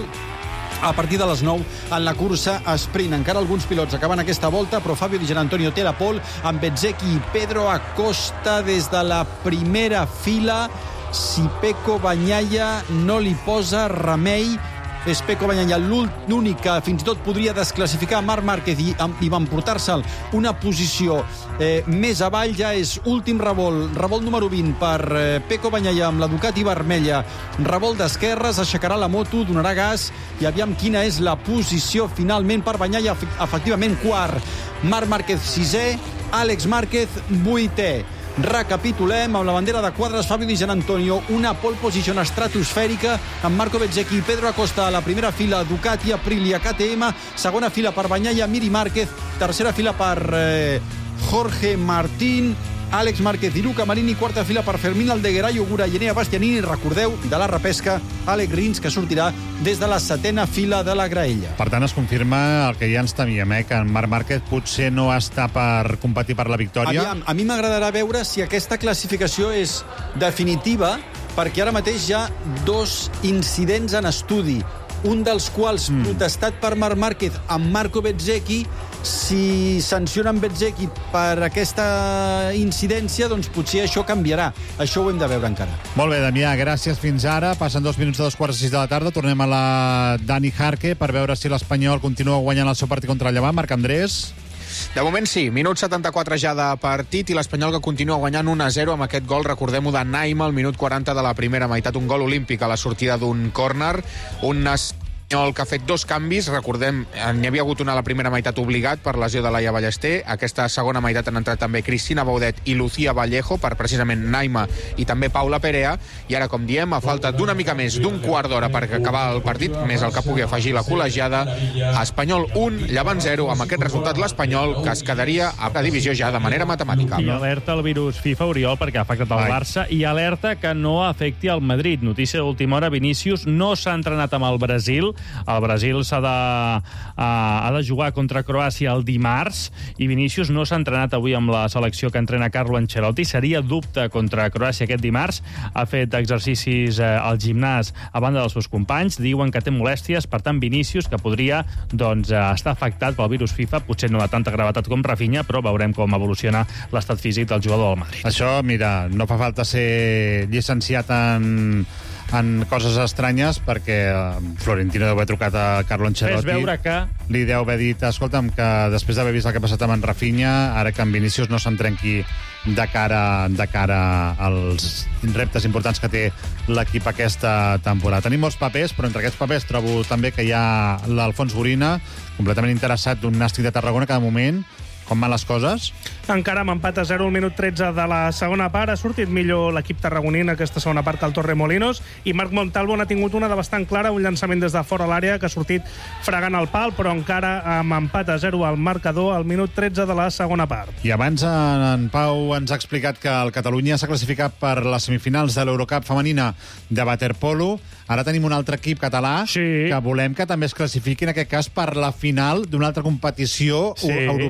a partir de les nou en la cursa a sprint. Encara alguns pilots acaben aquesta volta, però Fabio Di Giannantonio té la pole amb Bezzecchi i Pedro Acosta des de la primera fila. Si Pecco Bagnaia no li posa remei, és Pecco Bagnaia l'únic que fins i tot podria desclassificar Marc Márquez i, i va emportar-se'l una posició eh, més avall. Ja és últim revolt, revolt número vint per eh, Pecco Bagnaia amb la Ducati vermella. Revolt d'esquerres, aixecarà la moto, donarà gas i aviam quina és la posició finalment per Bagnaia. Efectivament, quart. Marc Márquez sisè, Àlex Márquez vuitè. Recapitulem amb la bandera de quadres. Fabio Di Giannantonio, una pole position estratosfèrica amb Marco Bezzecchi i Pedro Acosta a la primera fila, Ducati, Aprilia, K T M, segona fila per Bagnaia, Mir i Márquez, tercera fila per eh, Jorge Martín, Àlex Márquez i Luca Marini, quarta fila per Fermín Aldegueray, Ogura i Enea Bastianini. Recordeu, de la repesca, Alex Rins, que sortirà des de la setena fila de la graella. Per tant, es confirma el que ja ens temíem, eh? Que en Marc Márquez potser no està per competir per la victòria. Aviam, a mi m'agradarà veure si aquesta classificació és definitiva, perquè ara mateix hi ha dos incidents en estudi, un dels quals mm. protestat per Marc Márquez amb Marco Bezzecchi. Si sancionen Bezzecchi per aquesta incidència, doncs potser això canviarà. Això ho hem de veure encara. Molt bé, Damià, gràcies fins ara. Passen dos minuts de dos quarts de sis de la tarda. Tornem a la Dani Jarque per veure si l'Espanyol continua guanyant el seu partit contra el Llevant. Marc Andrés. De moment sí, minut setanta-quatre ja de partit i l'Espanyol que continua guanyant un a zero amb aquest gol, recordem-ho, de Naima al minut quaranta de la primera meitat, un gol olímpic a la sortida d'un córner, un Espanyol que ha fet dos canvis, recordem, n'hi havia hagut una a la primera meitat obligat per lesió de Laia Ballester, aquesta segona meitat han entrat també Cristina Baudet i Lucía Vallejo per precisament Naima i també Paula Perea, i ara, com diem, a falta d'una mica més d'un quart d'hora per acabar el partit, més el que pugui afegir la col·legiada, Espanyol un, Llevant zero, amb aquest resultat l'Espanyol que es quedaria a la divisió ja de manera matemàtica. I alerta el virus FIFA, Oriol, perquè ha afectat el Barça, i alerta que no afecti el Madrid. Notícia d'última hora, Vinícius no s'ha entrenat amb el Brasil. El Brasil s'ha de, uh, ha de jugar contra Croàcia el dimarts i Vinícius no s'ha entrenat avui amb la selecció que entrena Carlo Ancelotti. Seria dubte contra Croàcia aquest dimarts. Ha fet exercicis uh, al gimnàs a banda dels seus companys. Diuen que té molèsties, per tant Vinícius, que podria doncs, uh, estar afectat pel virus FIFA, potser no de tanta gravetat com Rafinha, però veurem com evoluciona l'estat físic del jugador del Madrid. Això, mira, no fa falta ser llicenciat en... en coses estranyes, perquè Florentino deu haver trucat a Carlo Ancelotti. Fes veure que... Li deu haver dit, escolta'm, que després d'haver vist el que ha passat amb en Rafinha, ara que en Vinícius no se'n trenqui de cara, de cara als reptes importants que té l'equip aquesta temporada. Tenim molts papers, però entre aquests papers trobo també que hi ha l'Alfons Borina, completament interessat d'un Nàstic de Tarragona, que de moment, com van les coses? Encara amb empat a zero al minut tretze de la segona part. Ha sortit millor l'equip tarragoní en aquesta segona part que el Torremolinos, i Marc Montalvo n'ha tingut una de bastant clara, un llançament des de fora a l'àrea que ha sortit fregant el pal, però encara amb empat a zero al marcador al minut tretze de la segona part. I abans en, en Pau ens ha explicat que el Catalunya s'ha classificat per les semifinals de l'Eurocup femenina de waterpolo. Ara tenim un altre equip català sí. que volem que també es classifiqui, en aquest cas, per la final d'una altra competició sí. europea que es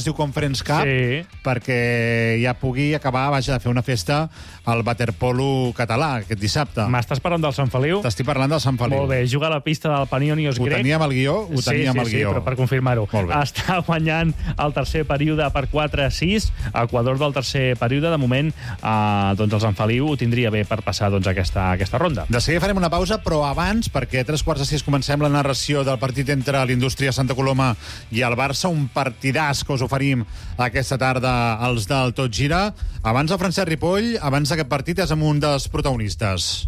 es diu Conference Cup, Sí. perquè ja pugui acabar, vaja, de fer una festa al waterpolo català aquest dissabte. M'estàs parlant del Sant Feliu? T'estic parlant del Sant Feliu. Molt bé, juga a la pista del Panionios Ho grec. teníem al guió? Ho teníem sí, al sí, guió. Sí, però per confirmar-ho. Molt bé. Està guanyant el tercer període per quatre a sis. Equador del tercer període. De moment, eh, doncs el Sant Feliu ho tindria bé per passar doncs, aquesta, aquesta ronda. De seguida farem una pausa, però abans, perquè a tres quarts de sis comencem la narració del partit entre l'Indústria Santa Coloma i el Barça, un partidàs que us oferim aquesta tarda als del Tot Gira. Abans el Francesc Ripoll, abans d'aquest partit, és amb un dels protagonistes.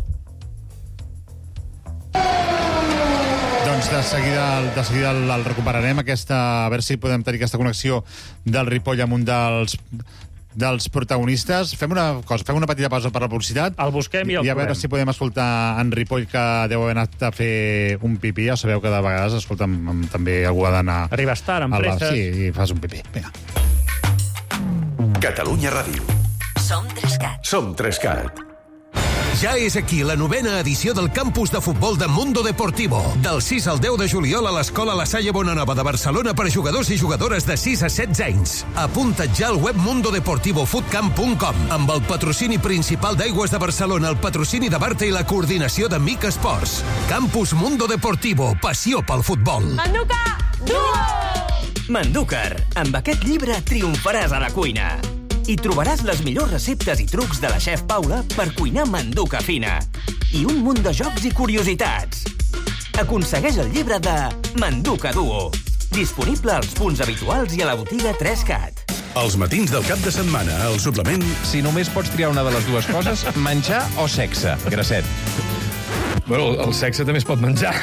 Doncs de seguida, de seguida el, el recuperarem, aquesta, a veure si podem tenir aquesta connexió del Ripoll amb un dels dels protagonistes. Fem una cosa, fem una petita pausa per la publicitat. El busquem i el I a veure trobem. si podem escoltar en Ripoll, que deu haver anat a fer un pipí. Ja sabeu que de vegades, escolta'm, també algú ha d'anar... Arribes tard, amb al bar. presses. Sí, i fas un pipí. Vinga. Catalunya Ràdio. Som Trescat. Som Trescat. Ja és aquí la novena edició del campus de futbol de Mundo Deportivo. Del sis al deu de juliol a l'Escola La Salle Bonanova de Barcelona per a jugadors i jugadores de sis a setze anys. Apunta't ja al web mundo deportivo footcamp punt com amb el patrocini principal d'Aigües de Barcelona, el patrocini de Barta i la coordinació de Mic Esports. Campus Mundo Deportivo, passió pel futbol. Manduca, duo! Mandúcar, amb aquest llibre triomfaràs a la cuina. Hi trobaràs les millors receptes i trucs de la xef Paula per cuinar manduca fina. I un munt de jocs i curiositats. Aconsegueix el llibre de Manduca Duo. Disponible als punts habituals i a la botiga Trescat. Els matins del cap de setmana, al suplement... Si només pots triar una de les dues coses, menjar o sexe, Grasset. Bueno, el sexe també es pot menjar.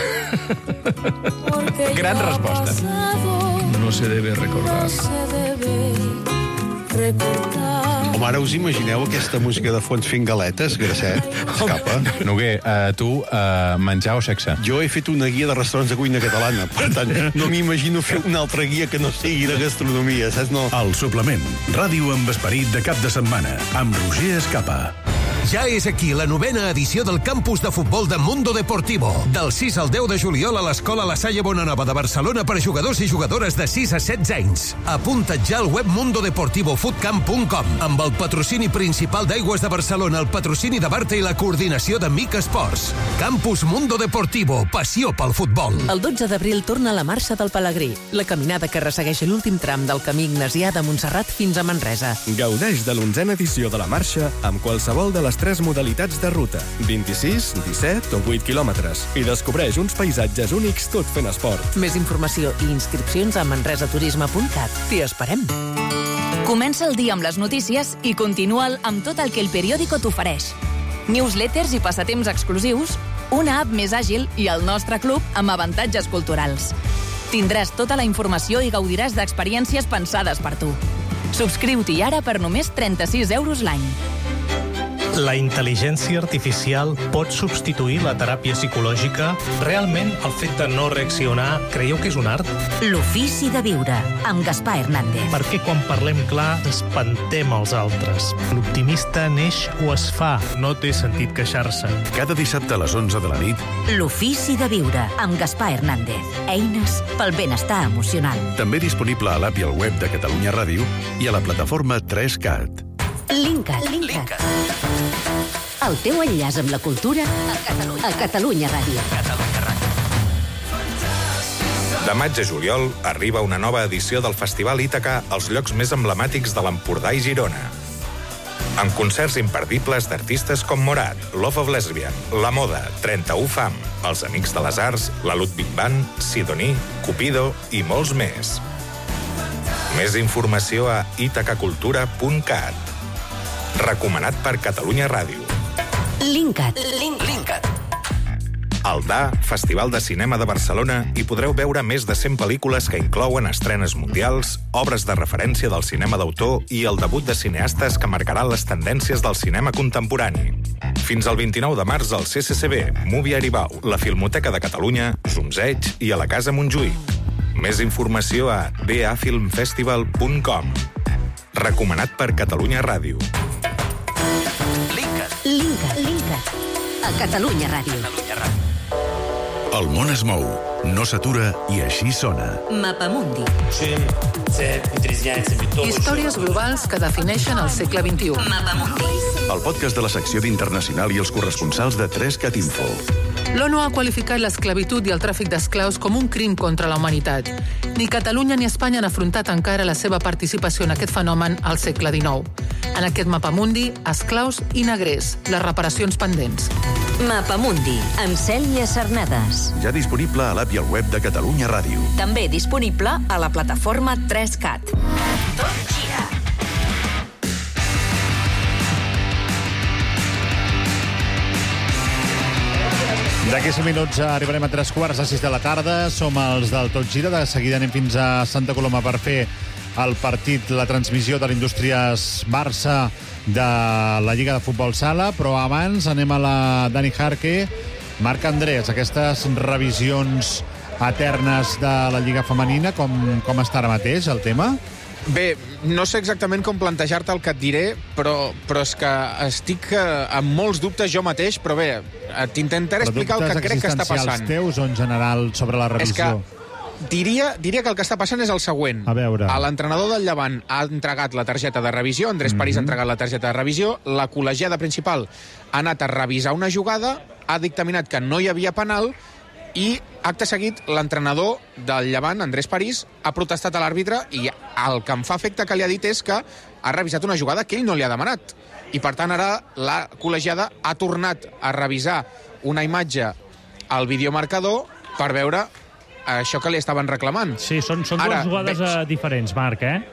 Gran resposta. No se debe recordar. Home, ara us imagineu aquesta música de fons fent galetes, Grasset? Escapa. Noguer, uh, tu, uh, menjar o sexe? Jo he fet una guia de restaurants de cuina catalana, per tant, no m'imagino fer una altra guia que no sigui de gastronomia, saps? No. El suplement. Ràdio amb esperit de cap de setmana, amb Roger Escapa. Ja és aquí la novena edició del campus de futbol de Mundo Deportivo. Del sis al deu de juliol a l'Escola La Salle Bonanova de Barcelona per a jugadors i jugadores de sis a setze anys. Apunta't ja al web mundo deportivo footcamp punt com amb el patrocini principal d'Aigües de Barcelona, el patrocini de Barta i la coordinació de Mic Esports. Campus Mundo Deportivo, passió pel futbol. El dotze d'abril torna la Marxa del Pelegrí, la caminada que ressegueix l'últim tram del camí ignasià de Montserrat fins a Manresa. Gaudeix de l'onzena edició de la marxa amb qualsevol de les tres modalitats de ruta, vint-i-sis, disset o vuit quilòmetres, i descobreix uns paisatges únics tot fent esport. Més informació i inscripcions a manresaturisme punt cat. T'hi esperem. Comença el dia amb les notícies i continua'l amb tot el que el periòdico t'ofereix. Newsletters i passatemps exclusius, una app més àgil i el nostre club amb avantatges culturals. Tindràs tota la informació i gaudiràs d'experiències pensades per tu. Subscriu-t'hi ara per només trenta-sis euros l'any. La intel·ligència artificial pot substituir la teràpia psicològica? Realment, el fet de no reaccionar, creieu que és un art? L'ofici de viure, amb Gaspar Hernández. Per què quan parlem clar espantem els altres? L'optimista neix o es fa, no té sentit queixar-se. Cada dissabte a les onze de la nit, L'ofici de viure, amb Gaspar Hernández. Eines pel benestar emocional. també disponible a l'app i al web de Catalunya Ràdio i a la plataforma tres cat. Linkat. Linkat. El teu enllaç amb la cultura a Catalunya, a Catalunya Ràdio. De maig a juliol arriba una nova edició del Festival Ítaca als llocs més emblemàtics de l'Empordà i Girona. Amb concerts imperdibles d'artistes com Morat, Love of Lesbian, La Moda, trenta-u Fam, Els Amics de les Arts, la Ludwig Band, Sidoní, Cupido i molts més. Més informació a itacacultura punt cat. Recomanat per Catalunya Ràdio. Linkat. Linkat. Al D A, Festival de Cinema de Barcelona, hi podreu veure més de cent pel·lícules que inclouen estrenes mundials, obres de referència del cinema d'autor i el debut de cineastes que marcaran les tendències del cinema contemporani. Fins al vint-i-nou de març al C C C B, Movie Aribau, la Filmoteca de Catalunya, Zumzeig i a la Casa Montjuïc. Més informació a d a film festival punt com. Recomanat per Catalunya Ràdio. Linkat. Linkat. A Catalunya Ràdio. El món es mou no s'atura i així sona. Mapamundi. Històries globals que defineixen el segle vint-i-u. Mapamundi. El podcast de la secció d'Internacional i els corresponsals de tres cat info. L'ONU ha qualificat l'esclavitud i el tràfic d'esclaus com un crim contra la humanitat. Ni Catalunya ni Espanya han afrontat encara la seva participació en aquest fenomen al segle dinou. En aquest Mapamundi, esclaus i negrers, les reparacions pendents. Mapamundi, amb Cèlia Cernades. Ja disponible a l'app i al web de Catalunya Ràdio. També disponible a la plataforma tres cat. Tot gira. D'aquí cinc minuts arribarem a tres quarts de sis de la tarda. Som els del Tot Gira. De seguida anem fins a Santa Coloma per fer el partit, la transmissió de l'Indústries Barça de la Lliga de Futbol Sala. Però abans anem a la Dani Jarque. Marc Andrés, aquestes revisions eternes de la Lliga Femenina, com, com està ara mateix el tema? Bé, no sé exactament com plantejar-te el que et diré, però, però és que estic amb molts dubtes jo mateix, però bé, t'intentaré explicar el que crec que està passant. Dubtes existencials teus o en general sobre la revisió? És que diria, diria que el que està passant és el següent. A veure. L'entrenador del Llevant ha entregat la targeta de revisió, Andrés París mm-hmm. ha entregat la targeta de revisió, la col·legiada principal ha anat a revisar una jugada, ha dictaminat que no hi havia penal, i acte seguit l'entrenador del Llevant, Andrés París, ha protestat a l'àrbitre i el que em fa efecte que li ha dit és que ha revisat una jugada que ell no li ha demanat. I per tant ara la col·legiada ha tornat a revisar una imatge al videomarcador per veure això que li estaven reclamant. Sí, són, són ara, dues jugades veig... diferents, Marc, eh?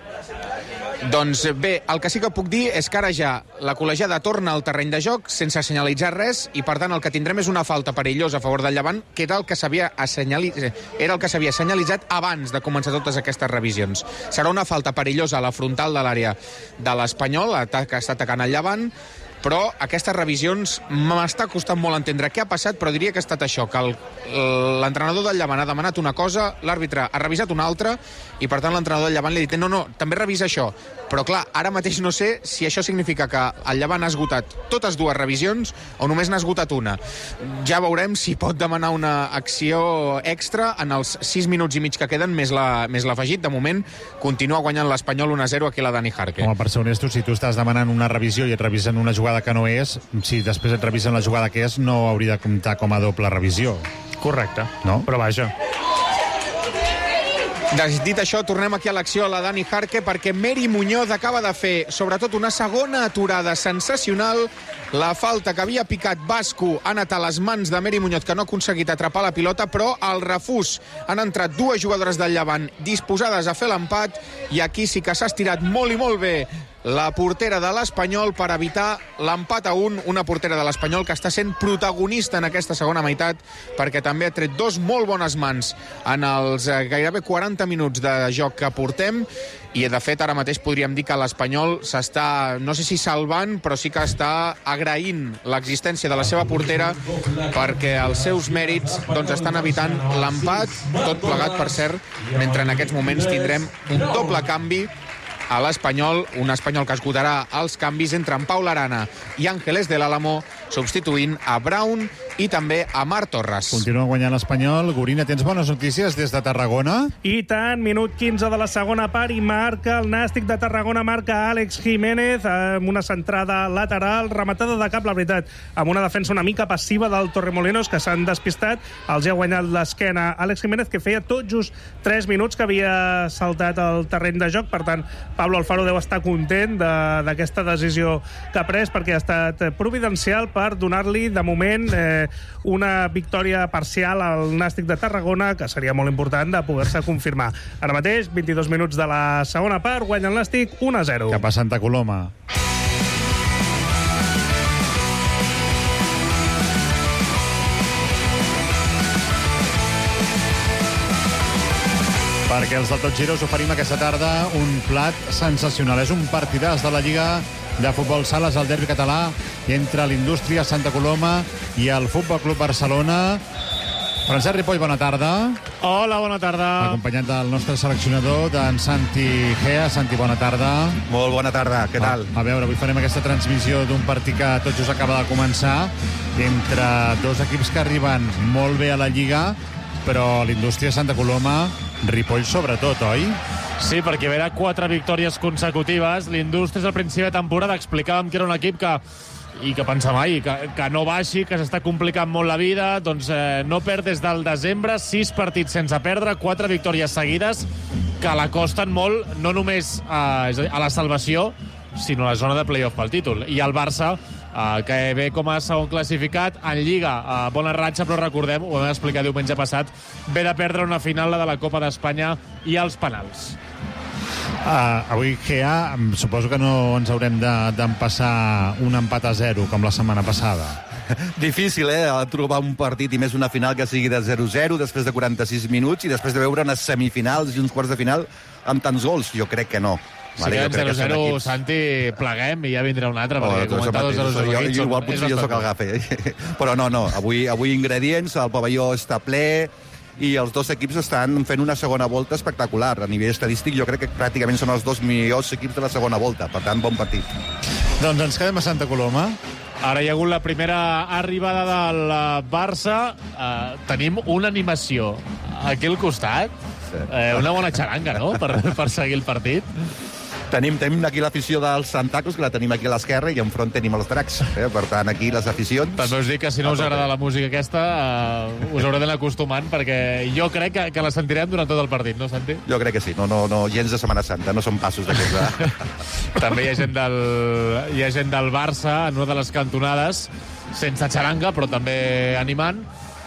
Doncs bé, el que sí que puc dir és que ara ja la col·legiada torna al terreny de joc sense senyalitzar res i per tant el que tindrem és una falta perillosa a favor del Llevant, que era el que s'havia assenyalitzat, era el que s'havia senyalitzat abans de començar totes aquestes revisions. Serà una falta perillosa a la frontal de l'àrea de l'Espanyol, que està atacant el Llevant, però aquestes revisions m'està costant molt entendre què ha passat, però diria que ha estat això, que l'entrenador del Llevant ha demanat una cosa, l'àrbitre ha revisat una altra, i per tant l'entrenador del Llevant li ha dit no, no, també revisa això. Però clar, ara mateix no sé si això significa que el Llevant ha esgotat totes dues revisions o només n'ha esgotat una. Ja veurem si pot demanar una acció extra en els sis minuts i mig que queden, més la, més l'afegit. De moment, continua guanyant l'Espanyol un a zero aquí la Dani Jarque. Home, per ser honestos, si tu estàs demanant una revisió i et revisen una jugada que no és, si després et revisen la jugada que és, no hauria de comptar com a doble revisió. Correcte, no? Però vaja. Dit això, tornem aquí a l'acció a la Dani Jarque perquè Meri Muñoz acaba de fer, sobretot, una segona aturada sensacional. La falta que havia picat Bascu ha anat a les mans de Meri Muñoz, que no ha aconseguit atrapar la pilota, però al refús han entrat dues jugadores del Llevant disposades a fer l'empat, i aquí sí que s'ha estirat molt i molt bé la portera de l'Espanyol per evitar l'empat a un, una portera de l'Espanyol que està sent protagonista en aquesta segona meitat perquè també ha tret dos molt bones mans en els eh, gairebé quaranta minuts de joc que portem, i de fet ara mateix podríem dir que l'Espanyol s'està, no sé si salvant, però sí que està agraint l'existència de la seva portera perquè els seus mèrits doncs, estan evitant l'empat, tot plegat per cert, mentre en aquests moments tindrem un doble canvi a l'Espanyol, un Espanyol que esgotarà els canvis entre en Pau Arana i Ángeles de l'Álamo, substituint a Brown i també a Marc Torres. Continua guanyant l'Espanyol. Gorina, tens bones notícies des de Tarragona? I tant, minut quinze de la segona part i marca el Nàstic de Tarragona, marca Àlex Jiménez amb una centrada lateral, rematada de cap, la veritat, amb una defensa una mica passiva del Torremolinos, que s'han despistat, els ha guanyat l'esquena Àlex Jiménez, que feia tot just tres minuts que havia saltat el terreny de joc. Per tant, Pablo Alfaro deu estar content d'aquesta de, decisió que ha pres, perquè ha estat providencial per donar-li, de moment, eh, una victòria parcial al Nàstic de Tarragona, que seria molt important de poder-se confirmar. Ara mateix, vint-i-dos minuts de la segona part, guanya el Nàstic un a zero. Cap a Santa Coloma. Perquè els del Tot Gira us oferim aquesta tarda un plat sensacional. És un partidàs de la Lliga de Futbol Sala, el derbi català entre l'Indústria Santa Coloma i el Futbol Club Barcelona. Francesc Ripoll, bona tarda. Hola, bona tarda. Acompanyat del nostre seleccionador, d'en Santi Gea. Santi, bona tarda. Molt bona tarda, què tal? A, a veure, avui farem aquesta transmissió d'un partit que tot just acaba de començar, entre dos equips que arriben molt bé a la Lliga, però l'Indústria Santa Coloma, Ripoll sobretot, oi? Sí, perquè ve de quatre victòries consecutives. L'Indústria al principi de temporada explicàvem que era un equip que i que pensa mai, que, que no baixi, que s'està complicant molt la vida, doncs eh, no perd des del desembre, sis partits sense perdre, quatre victòries seguides, que l'acosten molt, no només a, a la salvació, sinó a la zona de play-off pel títol. I el Barça, eh, que ve com a segon classificat, en Lliga, a eh, bona ratxa, però recordem, ho vam explicar diumenge passat, ve de perdre una final, la de la Copa d'Espanya, i els penals. Uh, avui, Gea, suposo que no ens haurem d'empassar de, un empat a zero, com la setmana passada. Difícil, eh? Trobar un partit i més una final que sigui de zero zero després de quaranta-sis minuts i després de veure unes semifinals i uns quarts de final amb tants gols. Jo crec que no. Si vale, quedem zero zero, equips... Santi, pleguem i ja vindrà un altre, oh, perquè comentar dos zero zero jo, igual potser jo sóc el gafe. Però no, no, avui, avui ingredients, el pavelló està ple i els dos equips estan fent una segona volta espectacular. A nivell estadístic jo crec que pràcticament són els dos millors equips de la segona volta. Per tant, bon partit. Doncs ens quedem a Santa Coloma. Ara hi ha hagut la primera arribada del Barça. Uh, tenim una animació aquí al costat. Sí. Uh, una bona xaranga, no?, per, per seguir el partit. Tenim, tenim aquí l'afició dels Santacos, que la tenim aquí a l'esquerra, i enfront tenim els dracs. Eh? Per tant, aquí les aficions... També us dic que si no us agrada la música aquesta, uh, us haureu d'anar acostumant, perquè jo crec que, que la sentirem durant tot el partit, no, Santi? Jo crec que sí. No, no, no, gens de Setmana Santa, no són passos d'aquesta. També hi ha gent del, hi ha gent del Barça en una de les cantonades, sense xaranga, però també animant.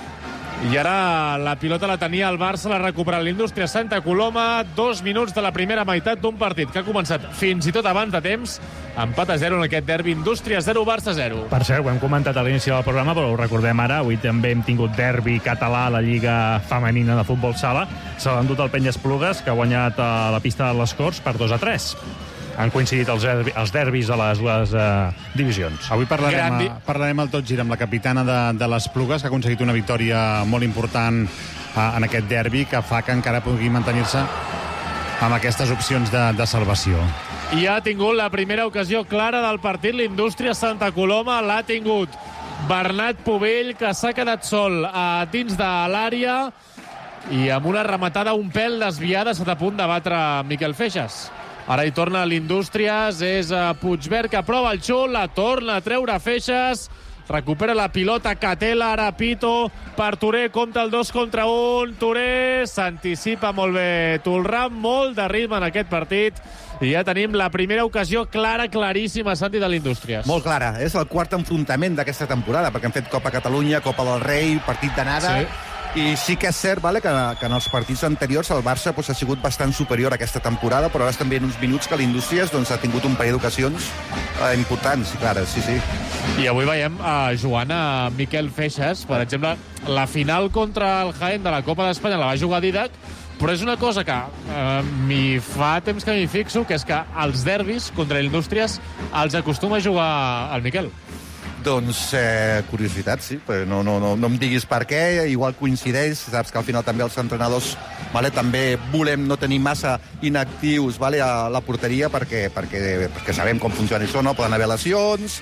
I ara la pilota la tenia el Barça, la recupera l'Indústria Santa Coloma, dos minuts de la primera meitat d'un partit que ha començat fins i tot abans de temps, empat a zero en aquest derbi, Indústria zero, Barça zero. Per cert, ho hem comentat a l'inici del programa, però ho recordem ara, avui també hem tingut derbi català a la Lliga Femenina de Futbol Sala. Se l'ha endut el Penyes-Plugues, que ha guanyat a la pista de les Corts per dos a tres. Han coincidit els, derbi, els derbis de les dues uh, divisions. Avui parlarem, a, parlarem al Tot Gira amb la capitana de, de les Plugues, que ha aconseguit una victòria molt important uh, en aquest derbi, que fa que encara pugui mantenir-se amb aquestes opcions de, de salvació. I ha tingut la primera ocasió clara del partit, l'Indústria Santa Coloma l'ha tingut Bernat Povell, que s'ha quedat sol uh, dins de l'àrea i amb una rematada un pèl desviada s'ha a punt de batre Miquel Feixas. Ara hi torna l'Indústries, és Puigvert que prova el xut, la torna a treure Feixas, recupera la pilota Catela, ara Pito, per Touré, compta el dos contra un, Touré s'anticipa molt bé, Tolram, molt de ritme en aquest partit, i ja tenim la primera ocasió clara, claríssima, Santi, de l'Indústries. Molt clara, és el quart enfrontament d'aquesta temporada, perquè han fet Copa Catalunya, Copa del Rei, partit d'anada... Sí. I sí que és cert, vale, que, que en els partits anteriors el Barça pues, ha sigut bastant superior a aquesta temporada, però ara estan veient uns minuts que l'Indústries doncs, ha tingut un parell d'ocasions eh, importants, clares, sí, sí. I avui veiem uh, jugant a Miquel Feixas, per exemple, la final contra el Jaén de la Copa d'Espanya la va jugar Didac, però és una cosa que uh, m'hi fa temps que m'hi fixo, que és que els derbis contra l'Indústries els acostuma a jugar el Miquel. Doncs, eh, curiositat, sí, però no, no, no, no em diguis per què, igual coincideix, saps que al final també els entrenadors vale, també volem no tenir massa inactius vale, a la porteria perquè, perquè, perquè sabem com funciona això, no? Poden haver lesions,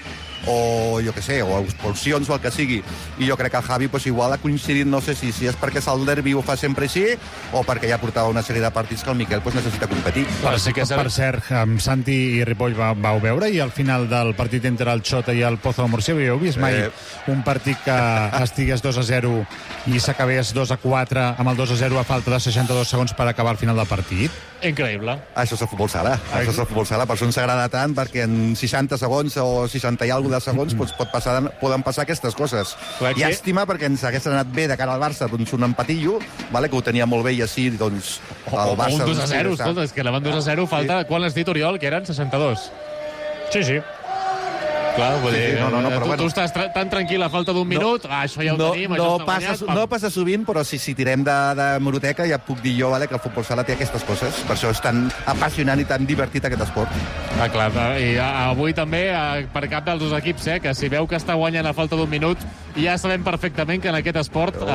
o jo què sé, o expulsions o el que sigui. I jo crec que el Javi pues, igual ha coincidit, no sé si, si és perquè és el derbi ho fa sempre així, o perquè ja portava una sèrie de partits que el Miquel pues, necessita competir. Per, sí que per cert, amb Santi i Ripoll va, vau veure, i al final del partit entre el Xota i el Pozo de Murcia heu vist mai eh... un partit que estigués dos a zero i s'acabés dos a quatre amb el dos a zero a falta de seixanta-dos segons per acabar el final del partit? Increïble. Això és el futbol sala. Ai. Això és el futbol sala. Per això ens agrada tant, perquè en seixanta segons o seixanta i alguna de segons doncs, pot passar, poden passar aquestes coses. Clar, llàstima, perquè ens hagués anat bé de cara al Barça doncs, un empatillo, vale, que ho tenia molt bé i així doncs, el Barça... O un dos a zero, escolta, és que l'avant dos a zero falta... Sí. Quan l'has dit, Oriol? Que eren seixanta-dos. Sí, sí. Clar, vull dir, sí, sí, no, no, no, però tu, bueno. tu estàs tan tranquil a falta d'un minut, no, ah, això ja ho no, tenim, no això passa, guanyat, no passa sovint, però si, si tirem de, de Moroteca ja puc dir jo vale, que el futbol sala té aquestes coses. Per això és tan apassionant i tan divertit aquest esport. Ah, clar, i avui també per cap dels dos equips, eh, que si veu que està guanyant a falta d'un minut, ja sabem perfectament que en aquest esport oh.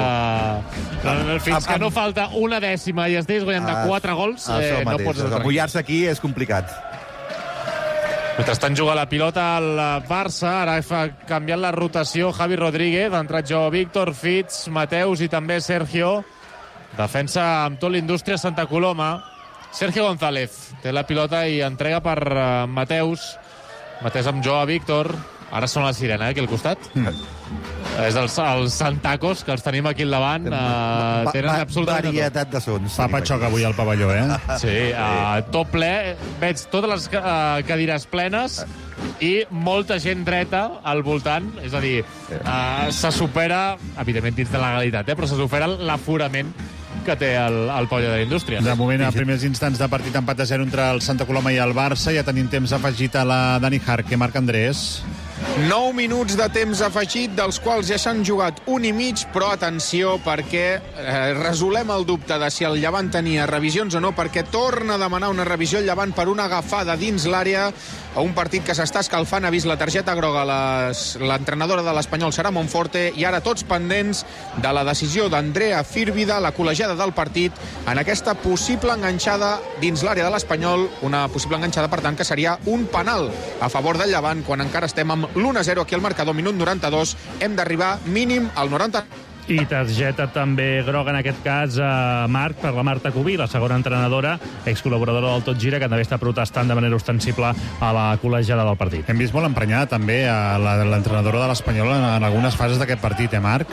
eh, fins que no falta una dècima i estiguis guanyant de quatre gols, eh, no pots estar tranquil. Mullar-se aquí és complicat. Mentrestant juga la pilota al Barça, ara fa canviant la rotació Javi Rodríguez, ha entrat jo Víctor, Fitz, Mateus i també Sergio, Defensa amb tot l'Indústria Santa Coloma. Sergio González té la pilota i entrega per uh, Mateus. Mateus amb Joao Víctor. Ara són la sirena, eh, aquí al costat. Mm. És els, els Santacos, que els tenim aquí al davant. Uh, tenen absolutament varietat de sons. Papa xoca avui al pavelló, eh? Sí, uh, tot ple. Veig totes les uh, cadires plenes i molta gent dreta al voltant. És a dir, uh, se supera, evidentment dins de la legalitat, eh, però se supera l'aforament que té el, el Poble de la Indústria. De moment, a primers instants de partit, empat a zero entre el Santa Coloma i el Barça. Ja tenim temps afegit a la Dani Jarque. Marc Andrés. nou minuts de temps afegit, dels quals ja s'han jugat un i mig, però atenció, perquè eh, resolem el dubte de si el Llevant tenia revisions o no, perquè torna a demanar una revisió al Llevant per una agafada dins l'àrea a un partit que s'està escalfant. Ha vist la targeta groga l'entrenadora de l'Espanyol, Sara Monforte, i ara tots pendents de la decisió d'Andrea Fírvida, la col·legiada del partit, en aquesta possible enganxada dins l'àrea de l'Espanyol, una possible enganxada, per tant, que seria un penal a favor del Llevant, quan encara estem amb l'u a zero aquí al marcador, minut noranta-dos. Hem d'arribar mínim al noranta. I targeta també groga, en aquest cas, a Marc, per la Marta Cubí, la segona entrenadora, excol·laboradora del Tot Gira, que també està protestant de manera ostensible a la col·legiada del partit. Hem vist molt emprenyada també a l'entrenadora de l'Espanyol en, en algunes fases d'aquest partit, eh, Marc?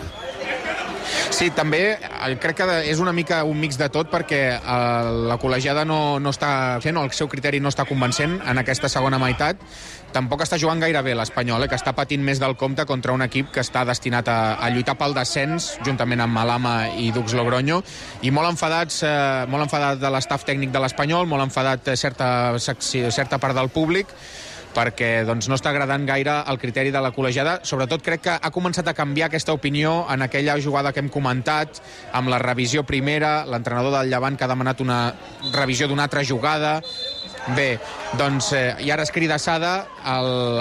Sí, també crec que és una mica un mix de tot, perquè eh, la col·legiada no, no està fent, o el seu criteri no està convencent en aquesta segona meitat. Tampoc està jugant gaire bé l'Espanyol, eh, que està patint més del compte contra un equip que està destinat a, a lluitar pel descens, juntament amb Malama i Dux Logroño, i molt enfadats, eh, molt enfadat de l'estaf tècnic de l'Espanyol, molt enfadat certa, certa part del públic, perquè doncs, no està agradant gaire el criteri de la col·legiada. Sobretot crec que ha començat a canviar aquesta opinió en aquella jugada que hem comentat, amb la revisió primera, l'entrenador del Llevant que ha demanat una revisió d'una altra jugada. Bé, doncs, eh, i ara es cridassada a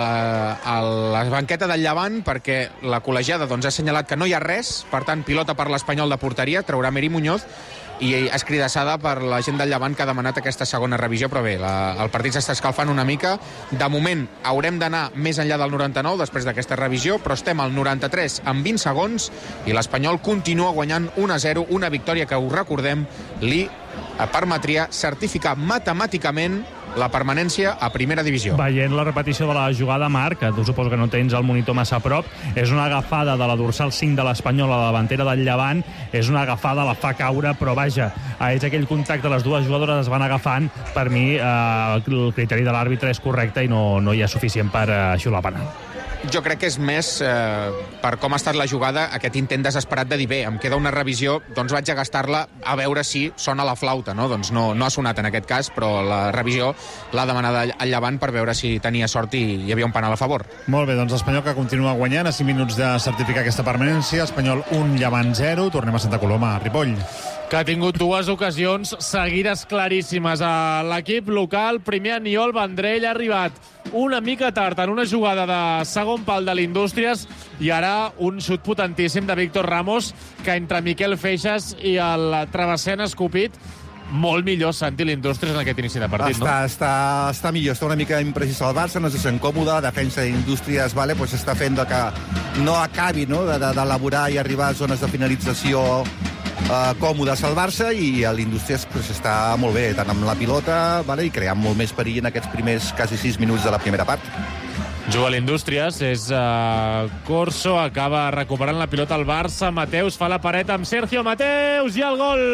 la banqueta del Llevant, perquè la col·legiada doncs, ha assenyalat que no hi ha res, per tant, pilota per l'Espanyol de porteria, traurà Meri Muñoz, i és cridassada per la gent del Llevant que ha demanat aquesta segona revisió, però bé, la, el partit s'està escalfant una mica. De moment haurem d'anar més enllà del noranta-nou després d'aquesta revisió, però estem al noranta-tres amb vint segons i l'Espanyol continua guanyant un a zero, una victòria que, ho recordem, li permetria certificar matemàticament la permanència a primera divisió. Veient la repetició de la jugada, Marc, que tu suposo que no tens el monitor massa a prop, és una agafada de la dorsal cinc de l'Espanyol a la davantera del Llevant, és una agafada, la fa caure, però vaja, és aquell contacte, les dues jugadores es van agafant. Per mi, eh, el criteri de l'àrbitre és correcte i no, no hi ha suficient per eh, xiular penal. Jo crec que és més, eh, per com ha estat la jugada, aquest intent desesperat de dir, bé, em queda una revisió, doncs vaig a gastar-la a veure si sona la flauta, no? Doncs no, no ha sonat en aquest cas, però la revisió l'ha demanada al Llevant per veure si tenia sort i hi havia un penal a favor. Molt bé, doncs l'Espanyol que continua guanyant a cinc minuts de certificar aquesta permanència. Espanyol un, Llevant zero. Tornem a Santa Coloma, a Ripoll, que ha tingut dues ocasions seguides claríssimes a l'equip local. Primer Aniol Vendrell ha arribat una mica tard en una jugada de segon pal de l'Indústries i ara un xut potentíssim de Víctor Ramos, que entre Miquel Feixas i el travesser han escopit. Molt millor Santi l'Indústries en aquest inici de partit, està, no? Està, està millor, està una mica imprecís el Barça, no se sent còmode, defensa d'Indústries, vale, pues està fent que no acabi, no?, d'elaborar i arribar a zones de finalització Uh, còmodes al Barça, i l'Indústries pues, està molt bé, tant amb la pilota, vale, i creant molt més perill en aquests primers quasi sis minuts de la primera part. Juga l'Indústries, és uh, Corso, acaba recuperant la pilota al Barça. Mateus fa la paret amb Sergio Mateus i el gol!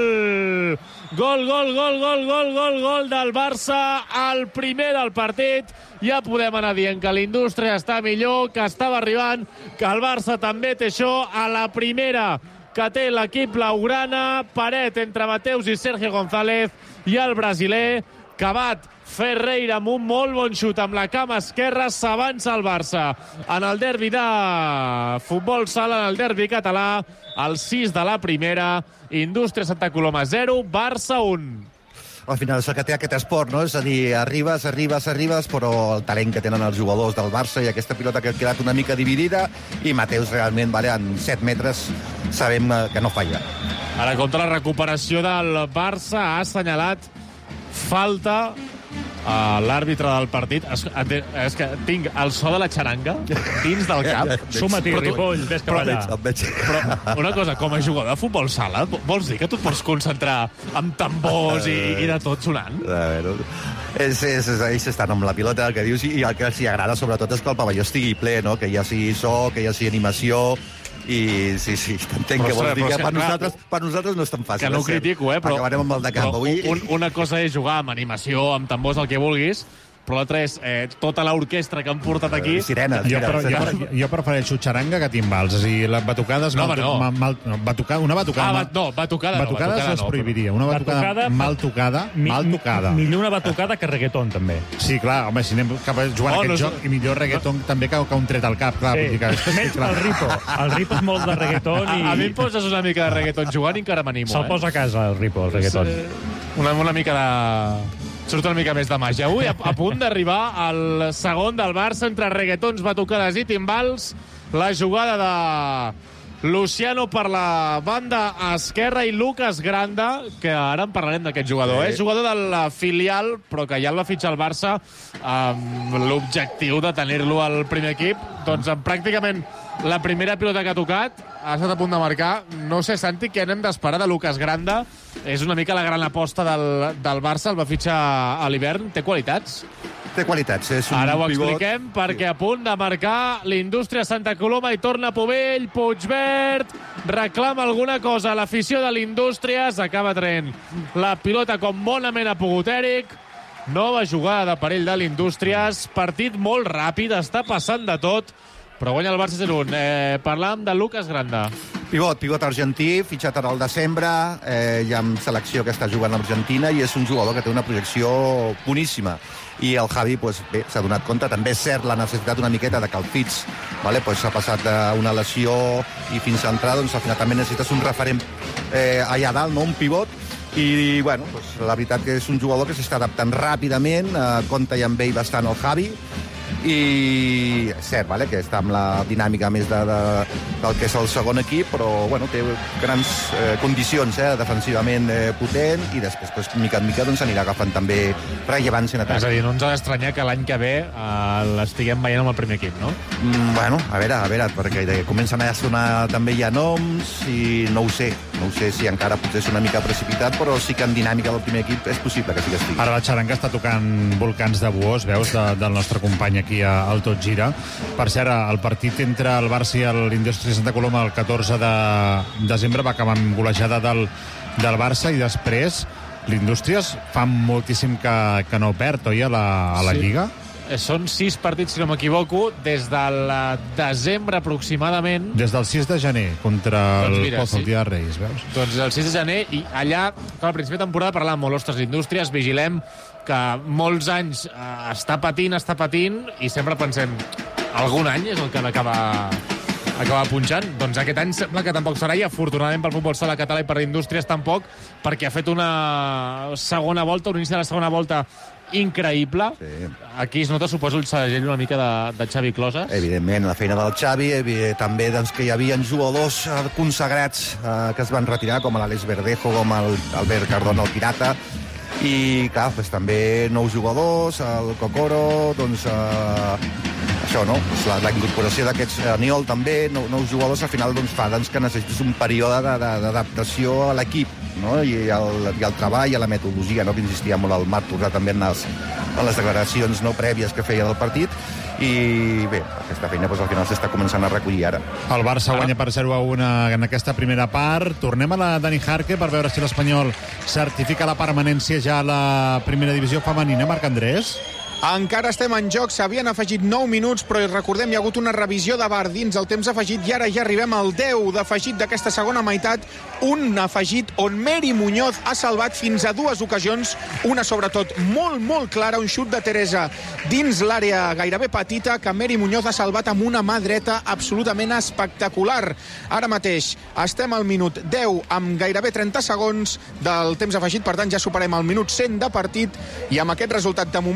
Gol, gol, gol, gol, gol, gol, gol del Barça, el primer del partit. Ja podem anar dient que l'Indústria està millor, que estava arribant, que el Barça també té això a la primera que té l'equip blaugrana. Paret entre Mateus i Sergio González i el brasiler Cabat Ferreira amb un molt bon xut amb la cama esquerra. S'avança el Barça en el derbi de futbol sala, en el derbi català, el sis de la primera. Indústria Santa Coloma zero, Barça un. Al final és el que té aquest esport, no? És a dir, arribes, arribes, arribes, però el talent que tenen els jugadors del Barça i aquesta pilota que ha quedat una mica dividida, i Mateus realment, vale, en set metres sabem que no falla. Ara contra la recuperació del Barça ha assenyalat falta uh, l'àrbitre del partit. Es, és que tinc el so de la xaranga dins del cap. Suma't-hi, Ripoll, ves cap allà. Però una cosa, com a jugador de futbol sala, vols dir que tu et pots concentrar amb tambors i, i de tot sonant? A veure, és, és, és, ells estan amb la pilota, el que dius, i el que els agrada sobretot és que el pavelló estigui ple, no? Que hi hagi so, que hi hagi animació, i sí, sí, t'entenc que vols dir que, que per, nosaltres, per nosaltres no és tan fàcil. Que no ho critico, eh, però... Acabarem amb el de camp avui. Un, una cosa és jugar amb animació, amb tambors, el que vulguis, però l'altre és eh, tota l'orquestra que han portat aquí... Sirena. Jo, però, jo, jo prefereixo xaranga que timbals. És a dir, les batucades... No, mal, no. Mal, mal, no batucada, una batucada... Ah, mal, no, batucada no. Batucades batucada es no, prohibiria. Una batucada, batucada mal tocada, mi, mal tocada. Millor una batucada que reggaeton, també. Sí, clar, home, si anem cap a jugar oh, aquest no, joc, i millor reggaeton no. també que, que un tret al cap, clar. Sí. Que, Menys sí, el Ripo. El Ripo és molt de reggaeton i... A, a mi em poses una mica de reggaeton jugant i encara m'animo, eh? Se'l posa a casa, el Ripo, el reggaeton. Una, una mica de... Surt una mica més de màgia. Avui, a, a punt d'arribar al segon del Barça, entre reggaetons, batucades i timbals, la jugada de Luciano per la banda esquerra i Lucas Granda, que ara en parlarem d'aquest jugador, eh? Jugador del filial, però que ja el va fitxar el Barça amb l'objectiu de tenir-lo al primer equip. Doncs pràcticament la primera pilota que ha tocat ha estat a punt de marcar. No sé, Santi, què anem d'esperar de Lucas Granda? És una mica la gran aposta del, del Barça, el va fitxar a l'hivern. Té qualitats? Té qualitats, és un Ara ho pivot. expliquem, perquè a punt de marcar l'Indústria Santa Coloma i torna Povell, Puigverd, reclama alguna cosa a l'afició de l'Indústria, s'acaba traient la pilota com bonament ha pogut Eric. Nova jugada de perill de l'Indústries, partit molt ràpid, està passant de tot, però guanya el Barça zero un. Eh, parlàvem de Lucas Granda. Pivot, pivot argentí, fitxat ara al desembre, eh, ja amb selecció que està jugant a Argentina, i és un jugador que té una projecció boníssima. I el Javi pues, bé, s'ha donat compte, també és cert la necessitat una miqueta de que el Fitz vale, pues, s'ha passat d'una lesió i fins a entrar, doncs al final també necessites un referent eh, allà dalt, no? Un pivot, i bueno, pues, la veritat que és un jugador que s'està adaptant ràpidament, eh, compta i amb ell bastant el Javi, i és cert, vale, que està amb la dinàmica més de, de, del que és el segon equip, però bueno, té grans eh, condicions, eh, defensivament eh, potent, i després, pues, mica en mica, doncs, anirà agafant també rellevància en atac. És a dir, no ens ha d'estranyar que l'any que ve eh, l'estiguem veient amb el primer equip, no? Mm, bueno, a veure, a veure, perquè comencen a sonar també ja noms, i no ho sé, no ho sé si encara potser és una mica precipitat, però sí que en dinàmica del primer equip és possible que sí que estigui. Ara la xaranga està tocant volcans de buós, veus, de, del nostre company aquí al Tot Gira. Per cert, el partit entre el Barça i l'Indústria Santa Coloma el catorze de desembre va acabar amb golejada del, del Barça, i després l'Indústries fa moltíssim que, que no perd, oi, a la, a la sí. Lliga? Són sis partits, si no m'equivoco, des del desembre aproximadament. Des del sis de gener, contra doncs mira, el Pozo, sí. el dia de Reis, veus? Doncs el sis de gener, i allà, al principi de temporada, parlàvem molt, ostres, l'Indústries, vigilem que molts anys eh, està patint, està patint, i sempre pensem, algun any és el que acaba acaba punxant. Doncs aquest any sembla que tampoc serà, i afortunadament pel futbol sala català i per l'Indústries tampoc, perquè ha fet una segona volta, un inici de la segona volta increïble. Sí. Aquí es nota, suposo, el segell una mica de, de Xavi Closes. Evidentment, la feina del Xavi, també doncs, que hi havia jugadors consagrats eh, que es van retirar, com l'Àlex Verdejo, com el Albert Cardona, el Pirata, i clar, doncs, també nous jugadors, el Kokoro, doncs eh, això, no? Pues la, la incorporació d'aquests eh, Niol també, nou, nous jugadors, al final doncs, fa doncs, que necessites un període d'adaptació a l'equip, no? I, el, i el treball, i la metodologia, no? Que insistia molt el Marc Torrà també en les, en les declaracions no prèvies que feia del partit, i bé, aquesta feina doncs, al final s'està començant a recollir ara. El Barça guanya per zero a un en aquesta primera part. Tornem a la Dani Jarque per veure si l'Espanyol certifica la permanència ja a la primera divisió femenina. Marc Andrés? Encara estem en joc, s'havien afegit nou minuts, però recordem, hi ha hagut una revisió de V A R dins el temps afegit, i ara ja arribem al deu d'afegit d'aquesta segona meitat, un afegit on Meri Muñoz ha salvat fins a dues ocasions, una sobretot molt, molt clara, un xut de Teresa dins l'àrea gairebé petita, que Meri Muñoz ha salvat amb una mà dreta absolutament espectacular. Ara mateix estem al minut deu amb gairebé trenta segons del temps afegit, per tant ja superem el minut cent de partit, i amb aquest resultat de moment que es manté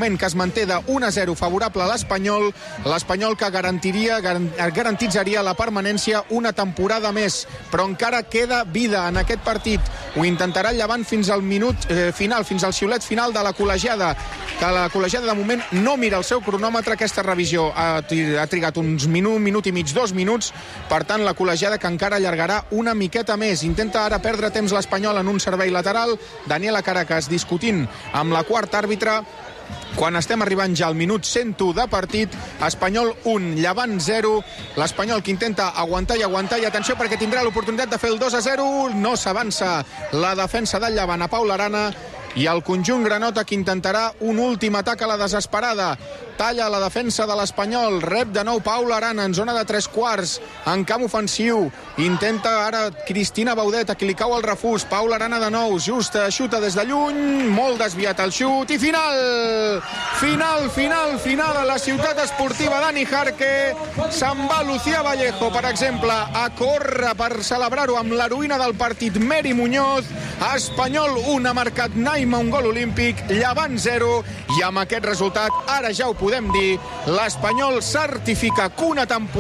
davanter de un a zero favorable a l'Espanyol, l'Espanyol que garantiria, garantitzaria la permanència una temporada més, però encara queda vida en aquest partit. Ho intentarà el Llevant fins al minut eh, final, fins al xiulet final de la col·legiada, que la col·legiada de moment no mira el seu cronòmetre. Aquesta revisió ha, ha trigat uns minut, minut i mig, dos minuts, per tant la col·legiada que encara allargarà una miqueta més. Intenta ara perdre temps l'Espanyol en un servei lateral, Daniela Caracas discutint amb la quarta àrbitre, quan estem arribant ja al minut cent u de partit. Espanyol un, Llevant zero, l'Espanyol que intenta aguantar i aguantar, i atenció perquè tindrà l'oportunitat de fer el dos a zero, no s'avança la defensa del Llevant a Paula Arana, i el conjunt granota que intentarà un últim atac a la desesperada. Talla la defensa de l'Espanyol, rep de nou Paula Arana en zona de tres quarts, en camp ofensiu, intenta ara Cristina Baudet, a qui li cau el refús. Paula Arana de nou, justa, xuta des de lluny, molt desviat el xut, i final! Final, final, final a la ciutat esportiva Dani Jarque. Se'n va Lucía Vallejo, per exemple, a córrer per celebrar-ho amb l'heroïna del partit, Meri Muñoz. Espanyol un, ha marcat Naima un gol olímpic, Llevant zero, i amb aquest resultat, ara ja ho podem dir, l'Espanyol certifica que una temporada